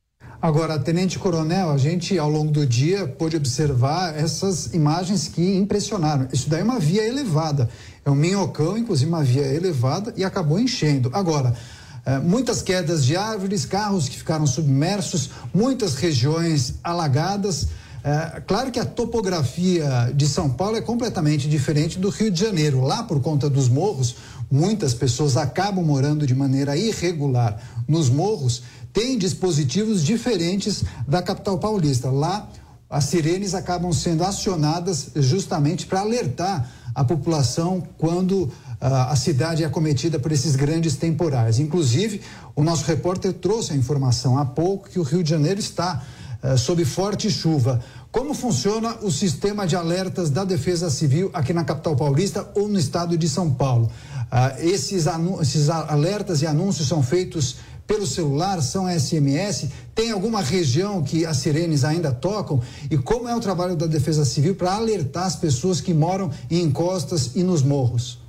Agora, Tenente Coronel, a gente ao longo do dia pôde observar essas imagens que impressionaram. Isso daí é uma via elevada, é um minhocão, inclusive uma via elevada, e acabou enchendo. Agora, eh, muitas quedas de árvores, carros que ficaram submersos, muitas regiões alagadas. É, claro que a topografia de São Paulo é completamente diferente do Rio de Janeiro. Lá, por conta dos morros, muitas pessoas acabam morando de maneira irregular nos morros, tem dispositivos diferentes da capital paulista. Lá, as sirenes acabam sendo acionadas justamente para alertar a população quando uh, a cidade é acometida por esses grandes temporais. Inclusive, o nosso repórter trouxe a informação há pouco que o Rio de Janeiro está uh, sob forte chuva. Como funciona o sistema de alertas da Defesa Civil aqui na capital paulista ou no estado de São Paulo? Uh, esses, esses alertas e anúncios são feitos pelo celular, são S M S? Tem alguma região que as sirenes ainda tocam? E como é o trabalho da Defesa Civil para alertar as pessoas que moram em encostas e nos morros?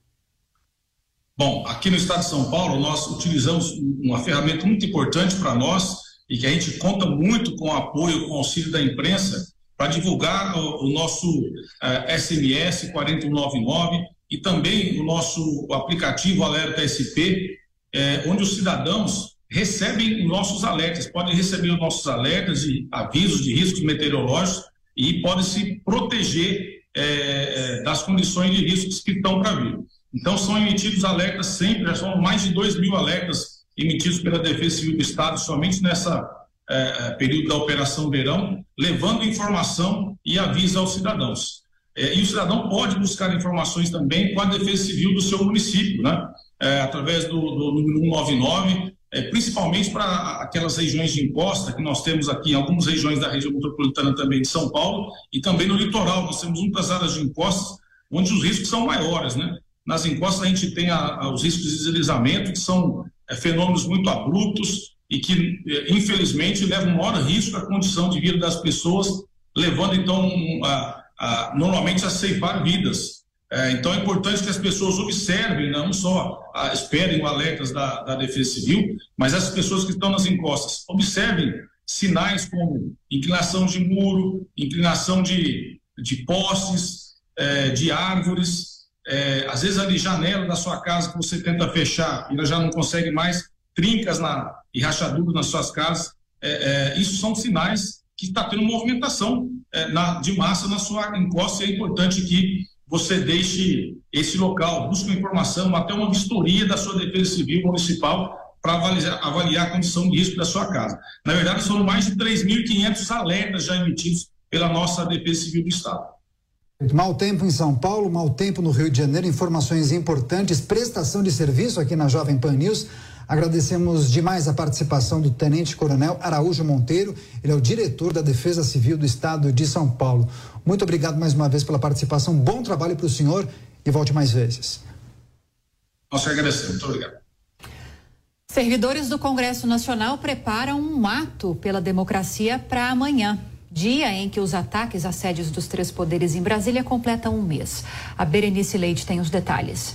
Bom, aqui no estado de São Paulo, nós utilizamos uma ferramenta muito importante para nós e que a gente conta muito com o apoio, com o auxílio da imprensa para divulgar o, o nosso uh, S M S quatro um nove nove e também o nosso aplicativo Alerta S P, É, onde os cidadãos recebem os nossos alertas, podem receber os nossos alertas de avisos de riscos meteorológicos e podem se proteger é, é, das condições de riscos que estão para vir. Então, são emitidos alertas sempre, já são mais de dois mil alertas emitidos pela Defesa Civil do Estado, somente nessa é, período da Operação Verão, levando informação e aviso aos cidadãos. É, e o cidadão pode buscar informações também com a Defesa Civil do seu município, né? É, através do, do número cento e noventa e nove, é, principalmente para aquelas regiões de encosta que nós temos aqui, em algumas regiões da região metropolitana também de São Paulo, e também no litoral, nós temos muitas áreas de encostas onde os riscos são maiores, né? Nas encostas a gente tem a, a, os riscos de deslizamento, que são é, fenômenos muito abruptos e que, é, infelizmente, levam maior risco à condição de vida das pessoas, levando, então, a, a, normalmente a ceifar vidas. É, então é importante que as pessoas observem, não só a, esperem o alertas da, da Defesa Civil, mas as pessoas que estão nas encostas observem sinais como inclinação de muro, inclinação de, de postes, é, de árvores, é, às vezes ali janela da sua casa que você tenta fechar e ela já não consegue mais, trincas na, e rachaduras nas suas casas, é, é, isso são sinais que está tendo movimentação é, na, de massa na sua encosta, e é importante que você deixe esse local, busque uma informação, até uma vistoria da sua Defesa Civil Municipal, para avaliar, avaliar a condição de risco da sua casa. Na verdade, foram mais de três mil e quinhentos alertas já emitidos pela nossa Defesa Civil do Estado. Mau tempo em São Paulo, mau tempo no Rio de Janeiro, informações importantes, prestação de serviço aqui na Jovem Pan News. Agradecemos demais a participação do Tenente Coronel Araújo Monteiro, ele é o diretor da Defesa Civil do Estado de São Paulo. Muito obrigado mais uma vez pela participação, bom trabalho para o senhor e volte mais vezes. Nós agradecemos, muito obrigado. Servidores do Congresso Nacional preparam um ato pela democracia para amanhã, dia em que os ataques às sedes dos três poderes em Brasília completam um mês. A Berenice Leite tem os detalhes.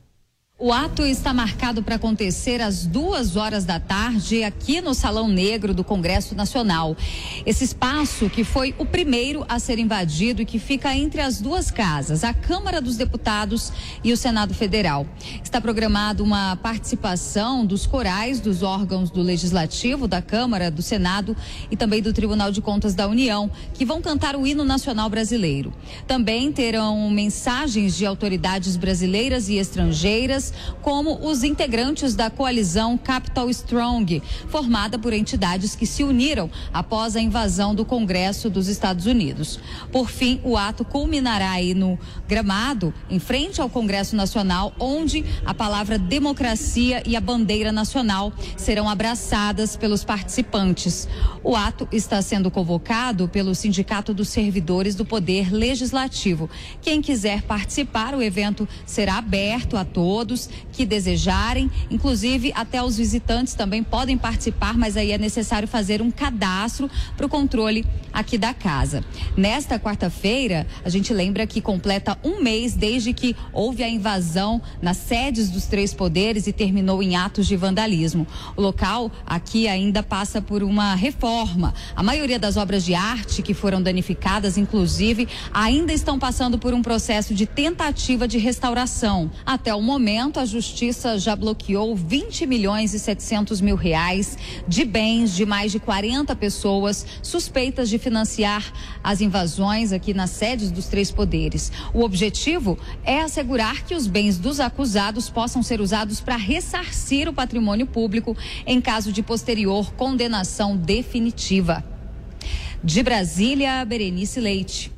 O ato está marcado para acontecer às duas horas da tarde aqui no Salão Negro do Congresso Nacional. Esse espaço que foi o primeiro a ser invadido e que fica entre as duas casas, a Câmara dos Deputados e o Senado Federal. Está programado uma participação dos corais dos órgãos do Legislativo, da Câmara, do Senado e também do Tribunal de Contas da União, que vão cantar o hino nacional brasileiro. Também terão mensagens de autoridades brasileiras e estrangeiras, como os integrantes da coalizão Capital Strong, formada por entidades que se uniram após a invasão do Congresso dos Estados Unidos. Por fim, o ato culminará aí no gramado, em frente ao Congresso Nacional, onde a palavra democracia e a bandeira nacional serão abraçadas pelos participantes. O ato está sendo convocado pelo Sindicato dos Servidores do Poder Legislativo. Quem quiser participar, o evento será aberto a todos que desejarem, inclusive até os visitantes também podem participar, mas aí é necessário fazer um cadastro para o controle aqui da casa. Nesta quarta-feira, a gente lembra que completa um mês desde que houve a invasão nas sedes dos três poderes e terminou em atos de vandalismo. O local aqui ainda passa por uma reforma. A maioria das obras de arte que foram danificadas, inclusive, ainda estão passando por um processo de tentativa de restauração. Até o momento, a Justiça já bloqueou vinte milhões e setecentos mil reais de bens de mais de quarenta pessoas suspeitas de financiar as invasões aqui nas sedes dos três poderes. O objetivo é assegurar que os bens dos acusados possam ser usados para ressarcir o patrimônio público em caso de posterior condenação definitiva. De Brasília, Berenice Leite.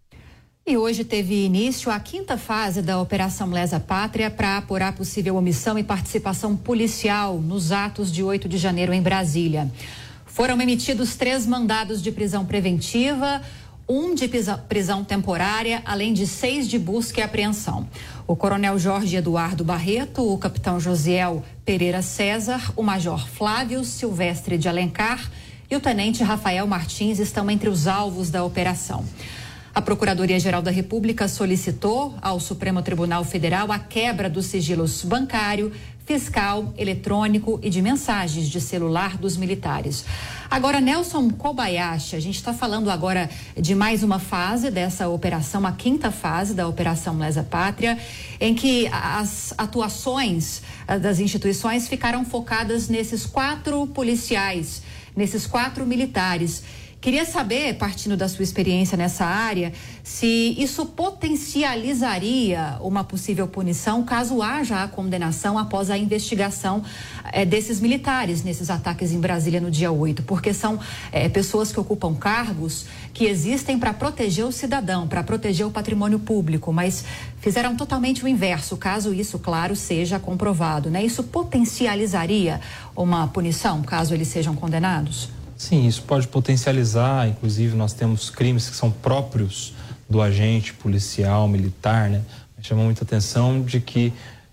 E hoje teve início a quinta fase da Operação Lesa Pátria para apurar possível omissão e participação policial nos atos de oito de janeiro em Brasília. Foram emitidos três mandados de prisão preventiva, um de prisão temporária, além de seis de busca e apreensão. O coronel Jorge Eduardo Barreto, o capitão Josiel Pereira César, o major Flávio Silvestre de Alencar e o tenente Rafael Martins estão entre os alvos da operação. A Procuradoria-Geral da República solicitou ao Supremo Tribunal Federal a quebra dos sigilos bancário, fiscal, eletrônico e de mensagens de celular dos militares. Agora, Nelson Kobayashi, a gente está falando agora de mais uma fase dessa operação, a quinta fase da Operação Lesa Pátria, em que as atuações das instituições ficaram focadas nesses quatro policiais, nesses quatro militares. Queria saber, partindo da sua experiência nessa área, se isso potencializaria uma possível punição caso haja a condenação após a investigação eh, desses militares nesses ataques em Brasília no dia oito, porque são eh, pessoas que ocupam cargos que existem para proteger o cidadão, para proteger o patrimônio público, mas fizeram totalmente o inverso, caso isso, claro, seja comprovado, né? Isso potencializaria uma punição caso eles sejam condenados? Sim, isso pode potencializar, inclusive nós temos crimes que são próprios do agente policial, militar, né? Chamou muita atenção de que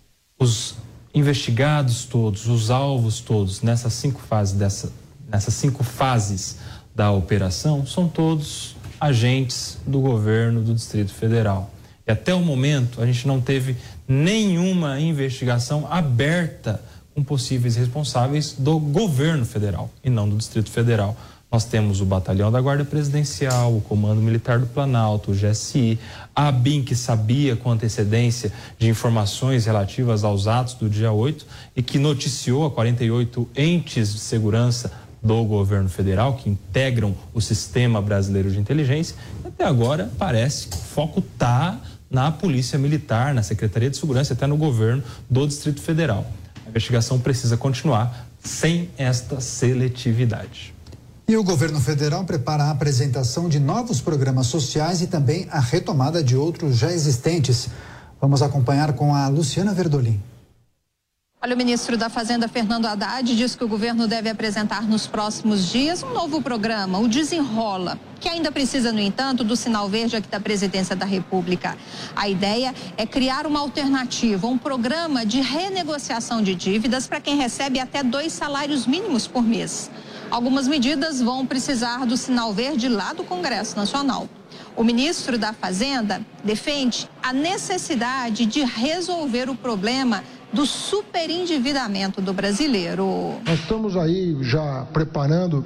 os investigados todos, os alvos todos, nessas cinco fases, dessa, nessas cinco fases da operação, são todos agentes do governo do Distrito Federal. E até o momento a gente não teve nenhuma investigação aberta com possíveis responsáveis do governo federal e não do Distrito Federal. Nós temos o Batalhão da Guarda Presidencial, o Comando Militar do Planalto, o G S I, a ABIN, que sabia com antecedência de informações relativas aos atos do dia oito e que noticiou a quarenta e oito entes de segurança do governo federal que integram o sistema brasileiro de inteligência. E até agora parece que o foco está na Polícia Militar, na Secretaria de Segurança, até no governo do Distrito Federal. A investigação precisa continuar sem esta seletividade. E o governo federal prepara a apresentação de novos programas sociais e também a retomada de outros já existentes. Vamos acompanhar com a Luciana Verdolim. Olha, o ministro da Fazenda, Fernando Haddad, diz que o governo deve apresentar nos próximos dias um novo programa, o Desenrola, que ainda precisa, no entanto, do sinal verde aqui da Presidência da República. A ideia é criar uma alternativa, um programa de renegociação de dívidas para quem recebe até dois salários mínimos por mês. Algumas medidas vão precisar do sinal verde lá do Congresso Nacional. O ministro da Fazenda defende a necessidade de resolver o problema do superendividamento do brasileiro. Nós estamos aí já preparando,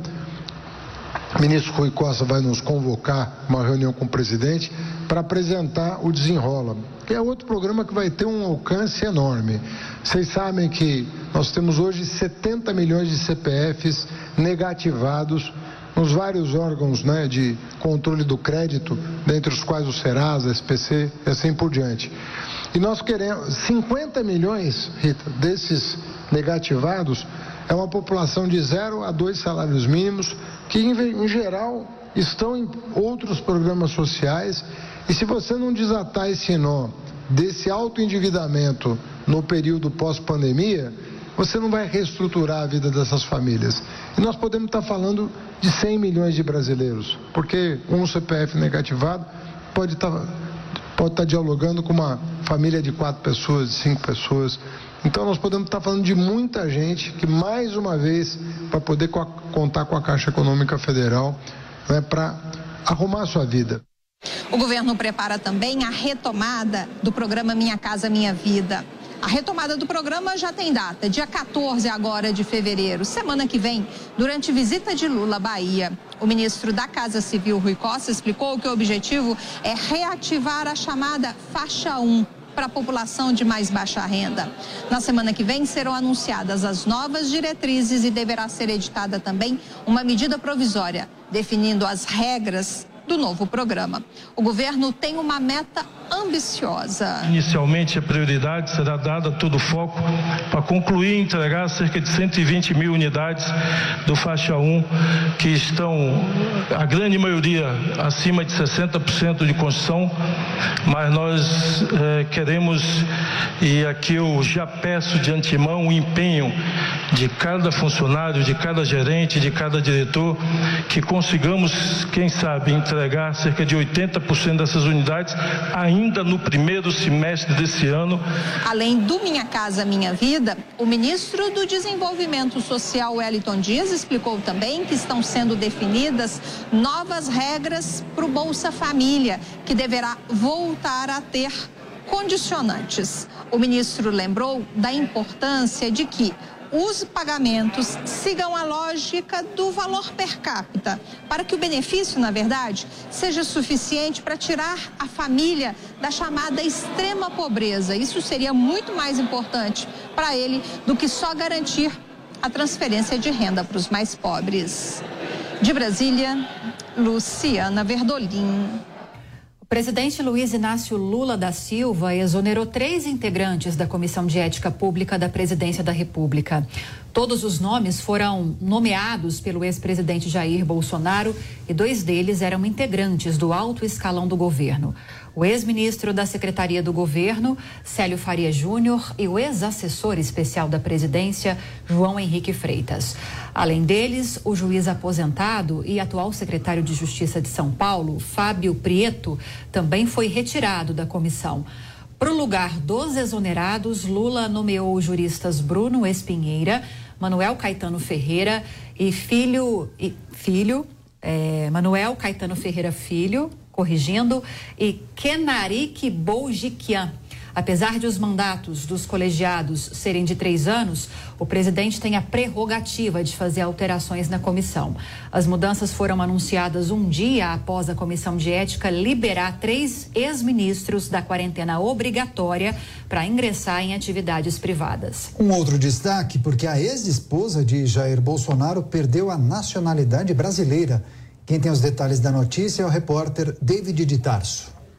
o ministro Rui Costa vai nos convocar uma reunião com o presidente para apresentar o Desenrola, que é outro programa que vai ter um alcance enorme. Vocês sabem que nós temos hoje setenta milhões de C P Fs negativados nos vários órgãos, né, de controle do crédito, dentre os quais o Serasa, S P C e assim por diante. E nós queremos cinquenta milhões, Rita, desses negativados, é uma população de zero a dois salários mínimos, que em, em geral estão em outros programas sociais. E se você não desatar esse nó desse autoendividamento no período pós-pandemia, você não vai reestruturar a vida dessas famílias. E nós podemos estar falando de cem milhões de brasileiros, porque um C P F negativado pode estar, pode estar dialogando com uma família de quatro pessoas, de cinco pessoas. Então nós podemos estar falando de muita gente que, mais uma vez, vai poder contar com a Caixa Econômica Federal, né, para arrumar a sua vida. O governo prepara também a retomada do programa Minha Casa Minha Vida. A retomada do programa já tem data, dia quatorze agora de fevereiro, semana que vem, durante visita de Lula à Bahia. O ministro da Casa Civil, Rui Costa, explicou que o objetivo é reativar a chamada faixa um para a população de mais baixa renda. Na semana que vem serão anunciadas as novas diretrizes e deverá ser editada também uma medida provisória, definindo as regras do novo programa. O governo tem uma meta ambiciosa. Inicialmente, a prioridade será dada todo o foco para concluir e entregar cerca de cento e vinte mil unidades do faixa um, que estão, a grande maioria, acima de sessenta por cento de construção, mas nós eh, queremos, e aqui eu já peço de antemão o empenho de cada funcionário, de cada gerente, de cada diretor, que consigamos, quem sabe, entregar cerca de oitenta por cento dessas unidades ainda no primeiro semestre desse ano. Além do Minha Casa Minha Vida, o ministro do Desenvolvimento Social, Wellington Dias, explicou também que estão sendo definidas novas regras para o Bolsa Família, que deverá voltar a ter condicionantes. O ministro lembrou da importância de que os pagamentos sigam a lógica do valor per capita, para que o benefício, na verdade, seja suficiente para tirar a família da chamada extrema pobreza. Isso seria muito mais importante para ele do que só garantir a transferência de renda para os mais pobres. De Brasília, Luciana Verdolim. O presidente Luiz Inácio Lula da Silva exonerou três integrantes da Comissão de Ética Pública da Presidência da República. Todos os nomes foram nomeados pelo ex-presidente Jair Bolsonaro e dois deles eram integrantes do alto escalão do governo. O ex-ministro da Secretaria do Governo, Célio Faria Júnior, e o ex-assessor especial da presidência, João Henrique Freitas. Além deles, o juiz aposentado e atual secretário de Justiça de São Paulo, Fábio Prieto, também foi retirado da comissão. Para o lugar dos exonerados, Lula nomeou os juristas Bruno Espinheira, Manuel Caetano Ferreira e filho, e filho é, Manuel Caetano Ferreira Filho, corrigindo, e Kenarik Boujiquian. Apesar de os mandatos dos colegiados serem de três anos, o presidente tem a prerrogativa de fazer alterações na comissão. As mudanças foram anunciadas um dia após a Comissão de Ética liberar três ex-ministros da quarentena obrigatória para ingressar em atividades privadas. Um outro destaque, porque a ex-esposa de Jair Bolsonaro perdeu a nacionalidade brasileira. Quem tem os detalhes da notícia é o repórter David de Tarso.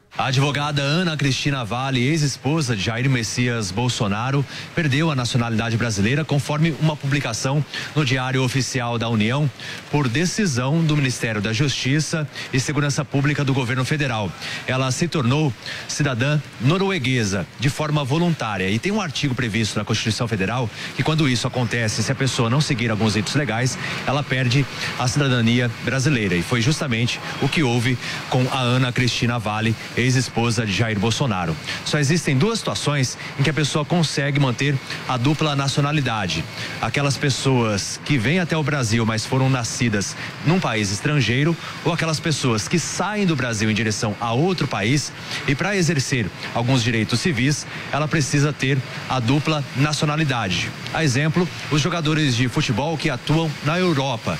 A advogada Ana Cristina Vale, ex-esposa de Jair Messias Bolsonaro, perdeu a nacionalidade brasileira conforme uma publicação no Diário Oficial da União por decisão do Ministério da Justiça e Segurança Pública do Governo Federal. Ela se tornou cidadã norueguesa de forma voluntária e tem um artigo previsto na Constituição Federal que, quando isso acontece, se a pessoa não seguir alguns ritos legais, ela perde a cidadania brasileira. E foi justamente o que houve com a Ana Cristina Vale, ex-esposa de Jair Bolsonaro. Só existem duas situações em que a pessoa consegue manter a dupla nacionalidade. Aquelas pessoas que vêm até o Brasil, mas foram nascidas num país estrangeiro, ou aquelas pessoas que saem do Brasil em direção a outro país e, para exercer alguns direitos civis, ela precisa ter a dupla nacionalidade. A exemplo, os jogadores de futebol que atuam na Europa.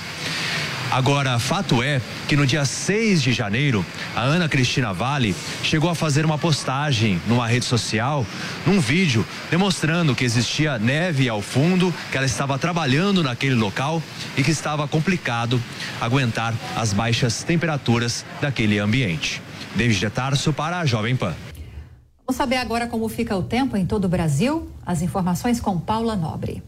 Agora, fato é que no dia seis de janeiro, a Ana Cristina Vale chegou a fazer uma postagem numa rede social, num vídeo, demonstrando que existia neve ao fundo, que ela estava trabalhando naquele local e que estava complicado aguentar as baixas temperaturas daquele ambiente. David de Tarso para a Jovem Pan. Vamos saber agora como fica o tempo em todo o Brasil? As informações com Paula Nobre.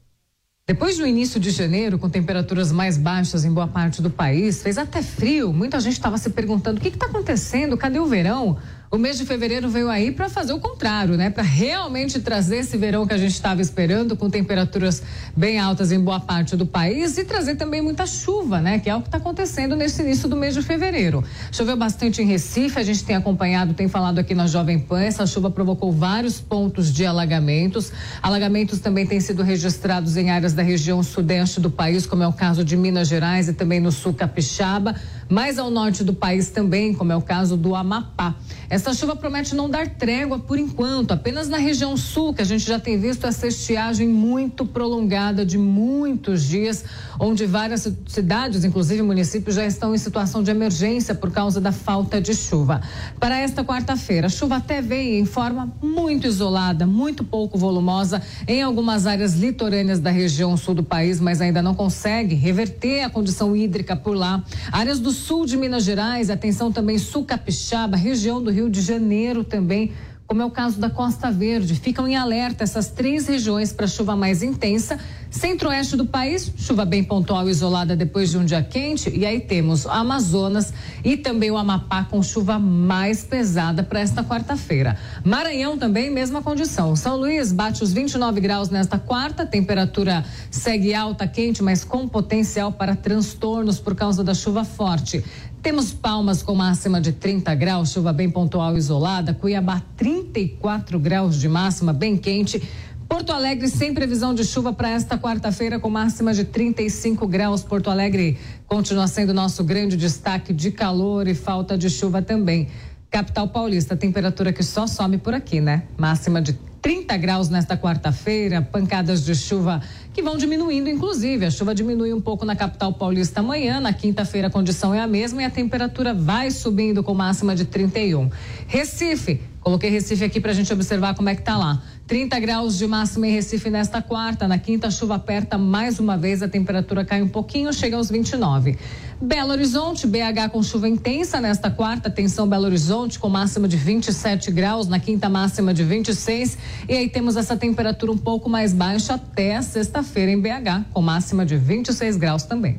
Depois do início de janeiro, com temperaturas mais baixas em boa parte do país, fez até frio. Muita gente estava se perguntando o que está acontecendo, cadê o verão? O mês de fevereiro veio aí para fazer o contrário, né? Para realmente trazer esse verão que a gente estava esperando, com temperaturas bem altas em boa parte do país, e trazer também muita chuva, né? Que é o que está acontecendo nesse início do mês de fevereiro. Choveu bastante em Recife, a gente tem acompanhado, tem falado aqui na Jovem Pan. Essa chuva provocou vários pontos de alagamentos. Alagamentos também têm sido registrados em áreas da região sudeste do país, como é o caso de Minas Gerais e também no sul capixaba, mais ao norte do país também, como é o caso do Amapá. Essa chuva promete não dar trégua por enquanto, apenas na região sul, que a gente já tem visto essa estiagem muito prolongada de muitos dias, onde várias cidades, inclusive municípios, já estão em situação de emergência por causa da falta de chuva. Para esta quarta-feira, a chuva até veio em forma muito isolada, muito pouco volumosa em algumas áreas litorâneas da região sul do país, mas ainda não consegue reverter a condição hídrica por lá. Áreas do sul de Minas Gerais, atenção também sul capixaba, região do Rio de Janeiro também, como é o caso da Costa Verde. Ficam em alerta essas três regiões para chuva mais intensa. Centro-oeste do país, chuva bem pontual e isolada depois de um dia quente. E aí temos o Amazonas e também o Amapá com chuva mais pesada para esta quarta-feira. Maranhão também, mesma condição. São Luís bate os vinte e nove graus nesta quarta. Temperatura segue alta, quente, mas com potencial para transtornos por causa da chuva forte. Temos Palmas com máxima de trinta graus, chuva bem pontual e isolada. Cuiabá, trinta e quatro graus de máxima, bem quente. Porto Alegre sem previsão de chuva para esta quarta-feira, com máxima de trinta e cinco graus. Porto Alegre continua sendo nosso grande destaque de calor e falta de chuva também. Capital Paulista, temperatura que só sobe por aqui, né? Máxima de trinta graus nesta quarta-feira, pancadas de chuva que vão diminuindo, inclusive. A chuva diminui um pouco na capital paulista amanhã, na quinta-feira a condição é a mesma e a temperatura vai subindo com máxima de trinta e um. Recife, coloquei Recife aqui pra gente observar como é que tá lá. trinta graus de máxima em Recife nesta quarta, na quinta a chuva aperta mais uma vez, a temperatura cai um pouquinho, chega aos vinte e nove. Belo Horizonte, B H com chuva intensa nesta quarta, atenção Belo Horizonte com máxima de vinte e sete graus, na quinta máxima de vinte e seis, e aí temos essa temperatura um pouco mais baixa até a sexta-feira em B H, com máxima de vinte e seis graus também.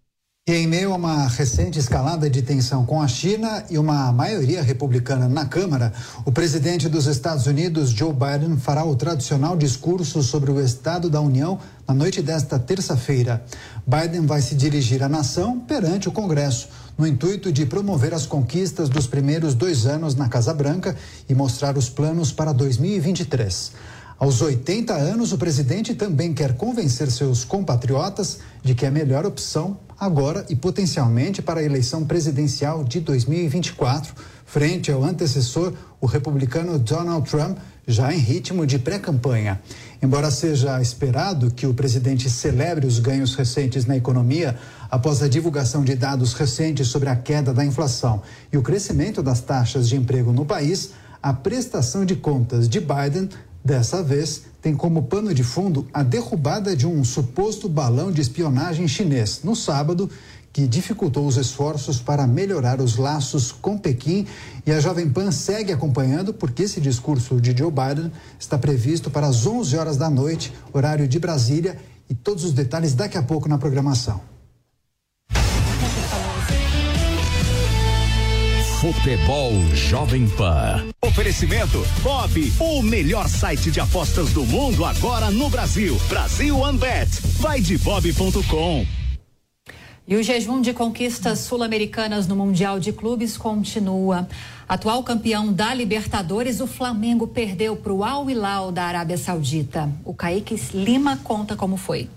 E em meio a uma recente escalada de tensão com a China e uma maioria republicana na Câmara, o presidente dos Estados Unidos, Joe Biden, fará o tradicional discurso sobre o Estado da União na noite desta terça-feira. Biden vai se dirigir à nação perante o Congresso, no intuito de promover as conquistas dos primeiros dois anos na Casa Branca e mostrar os planos para dois mil e vinte e três. Aos oitenta anos, o presidente também quer convencer seus compatriotas de que é a melhor opção agora e potencialmente para a eleição presidencial de dois mil e vinte e quatro, frente ao antecessor, o republicano Donald Trump, já em ritmo de pré-campanha. Embora seja esperado que o presidente celebre os ganhos recentes na economia após a divulgação de dados recentes sobre a queda da inflação e o crescimento das taxas de emprego no país, a prestação de contas de Biden dessa vez, tem como pano de fundo a derrubada de um suposto balão de espionagem chinês no sábado, que dificultou os esforços para melhorar os laços com Pequim. E a Jovem Pan segue acompanhando, porque esse discurso de Joe Biden está previsto para as onze horas da noite, horário de Brasília, e todos os detalhes daqui a pouco na programação. Futebol Jovem Pan. Oferecimento Bob, o melhor site de apostas do mundo agora no Brasil. Brasil OneBet. Vai de bob ponto com. E o jejum de conquistas sul-americanas no Mundial de Clubes continua. Atual campeão da Libertadores, o Flamengo perdeu para o Al Hilal da Arábia Saudita. O Kaique Lima conta como foi.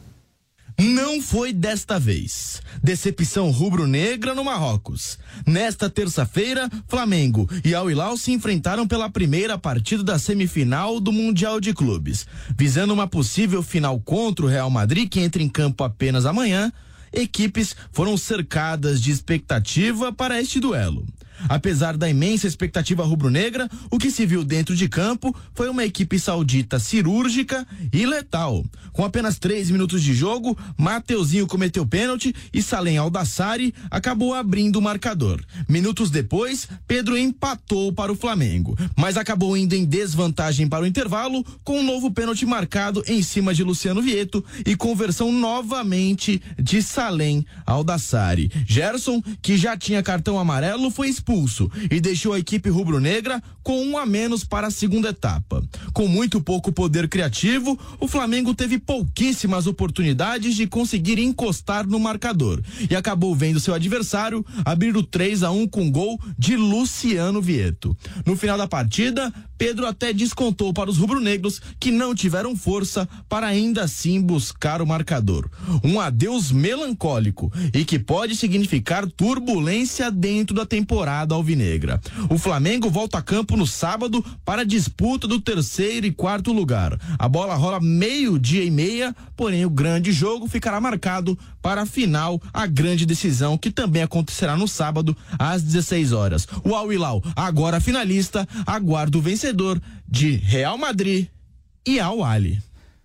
Não foi desta vez. Decepção rubro-negra no Marrocos. Nesta terça-feira, Flamengo e Al Hilal se enfrentaram pela primeira partida da semifinal do Mundial de Clubes. Visando uma possível final contra o Real Madrid, que entra em campo apenas amanhã, equipes foram cercadas de expectativa para este duelo. Apesar da imensa expectativa rubro-negra, o que se viu dentro de campo foi uma equipe saudita cirúrgica e letal. Com apenas três minutos de jogo, Mateuzinho cometeu pênalti e Salem Aldassari acabou abrindo o marcador. Minutos depois, Pedro empatou para o Flamengo, mas acabou indo em desvantagem para o intervalo com um novo pênalti marcado em cima de Luciano Vieto e conversão novamente de Salem Aldassari. Gerson, que já tinha cartão amarelo, foi expulso Expulso e deixou a equipe rubro-negra com um a menos para a segunda etapa. Com muito pouco poder criativo, o Flamengo teve pouquíssimas oportunidades de conseguir encostar no marcador e acabou vendo seu adversário abrir o três a um com gol de Luciano Vieto. No final da partida, Pedro até descontou para os rubro-negros, que não tiveram força para ainda assim buscar o marcador. Um adeus melancólico e que pode significar turbulência dentro da temporada alvinegra. O Flamengo volta a campo no sábado para a disputa do terceiro e quarto lugar. A bola rola meio-dia e meia, porém o grande jogo ficará marcado para a final, a grande decisão, que também acontecerá no sábado às dezesseis horas. O Al Hilal, agora finalista, aguarda o vencedor de Real Madrid e Al Ahly.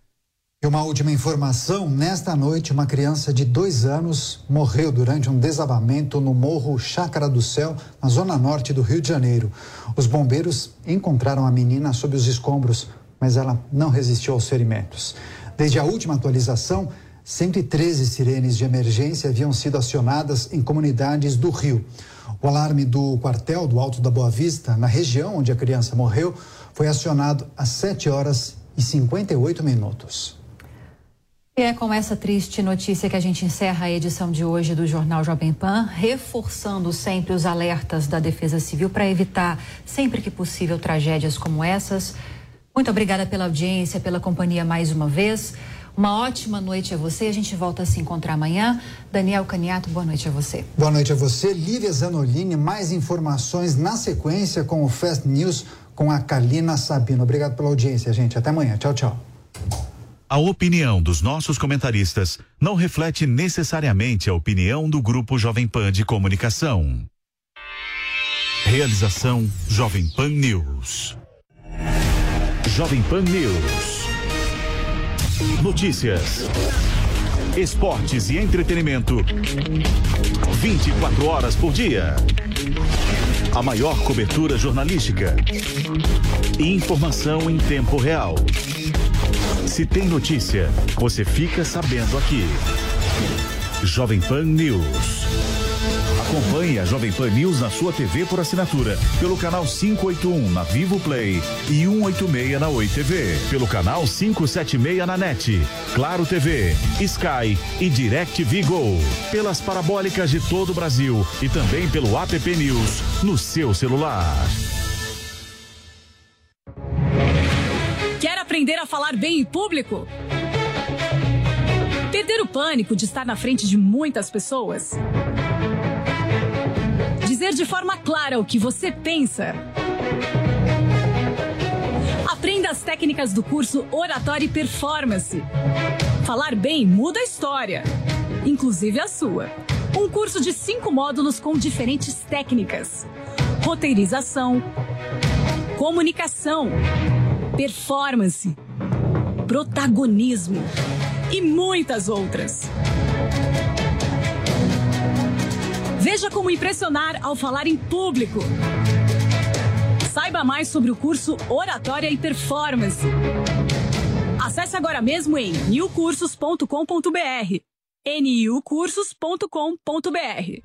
E uma última informação: nesta noite, uma criança de dois anos morreu durante um desabamento no Morro Chácara do Céu, na zona norte do Rio de Janeiro. Os bombeiros encontraram a menina sob os escombros, mas ela não resistiu aos ferimentos. Desde a última atualização, cento e treze sirenes de emergência haviam sido acionadas em comunidades do Rio. O alarme do quartel do Alto da Boa Vista, na região onde a criança morreu, foi acionado às sete horas e cinquenta e oito minutos. E é com essa triste notícia que a gente encerra a edição de hoje do Jornal Jovem Pan, reforçando sempre os alertas da Defesa Civil para evitar, sempre que possível, tragédias como essas. Muito obrigada pela audiência, pela companhia mais uma vez. Uma ótima noite a você. A gente volta a se encontrar amanhã. Daniel Caniato, boa noite a você. Boa noite a você. Lívia Zanolini, mais informações na sequência com o Fast News com a Kalina Sabino. Obrigado pela audiência, gente. Até amanhã. Tchau, tchau. A opinião dos nossos comentaristas não reflete necessariamente a opinião do Grupo Jovem Pan de Comunicação. Realização Jovem Pan News. Jovem Pan News. Notícias, esportes e entretenimento. vinte e quatro horas por dia. A maior cobertura jornalística. Informação em tempo real. Se tem notícia, você fica sabendo aqui. Jovem Pan News. Acompanhe a Jovem Pan News na sua T V por assinatura, pelo canal quinhentos e oitenta e um na Vivo Play e cento e oitenta e seis na Oi T V, pelo canal quinhentos e setenta e seis na NET, Claro T V, Sky e DirecTV Go, pelas parabólicas de todo o Brasil e também pelo App News no seu celular. Quer aprender a falar bem em público? Perder o pânico de estar na frente de muitas pessoas? Dizer de forma clara o que você pensa? Aprenda as técnicas do curso Oratória e Performance. Falar bem muda a história, inclusive a sua. Um curso de cinco módulos com diferentes técnicas: roteirização, comunicação, performance, protagonismo e muitas outras. Veja como impressionar ao falar em público. Saiba mais sobre o curso Oratória e Performance. Acesse agora mesmo em new cursos ponto com ponto br. N U cursos ponto com ponto br.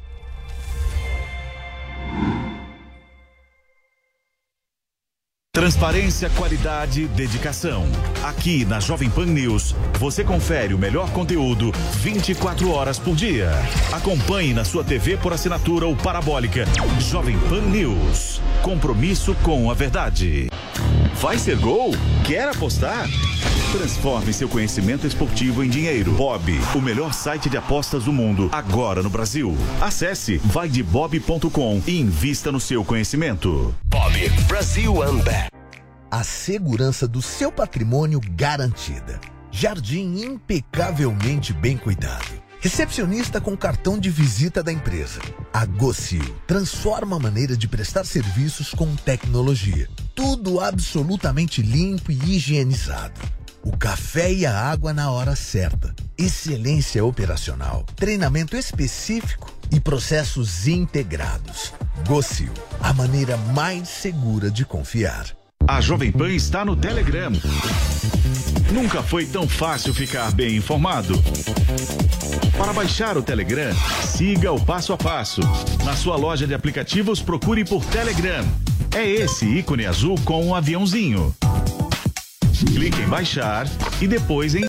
Transparência, qualidade, dedicação. Aqui na Jovem Pan News, você confere o melhor conteúdo vinte e quatro horas por dia. Acompanhe na sua T V por assinatura ou parabólica. Jovem Pan News. Compromisso com a verdade. Vai ser gol? Quer apostar? Transforme seu conhecimento esportivo em dinheiro. Bob, o melhor site de apostas do mundo, agora no Brasil. Acesse vai de bob ponto com e invista no seu conhecimento. Bob Brasil Unbat. A segurança do seu patrimônio garantida. Jardim impecavelmente bem cuidado. Recepcionista com cartão de visita da empresa. A Gocil transforma a maneira de prestar serviços com tecnologia. Tudo absolutamente limpo e higienizado. O café e a água na hora certa. Excelência operacional. Treinamento específico e processos integrados. Gocil, a maneira mais segura de confiar. A Jovem Pan está no Telegram. Nunca foi tão fácil ficar bem informado. Para baixar o Telegram, siga o passo a passo. Na sua loja de aplicativos, procure por Telegram. É esse ícone azul com um aviãozinho. Clique em baixar e depois em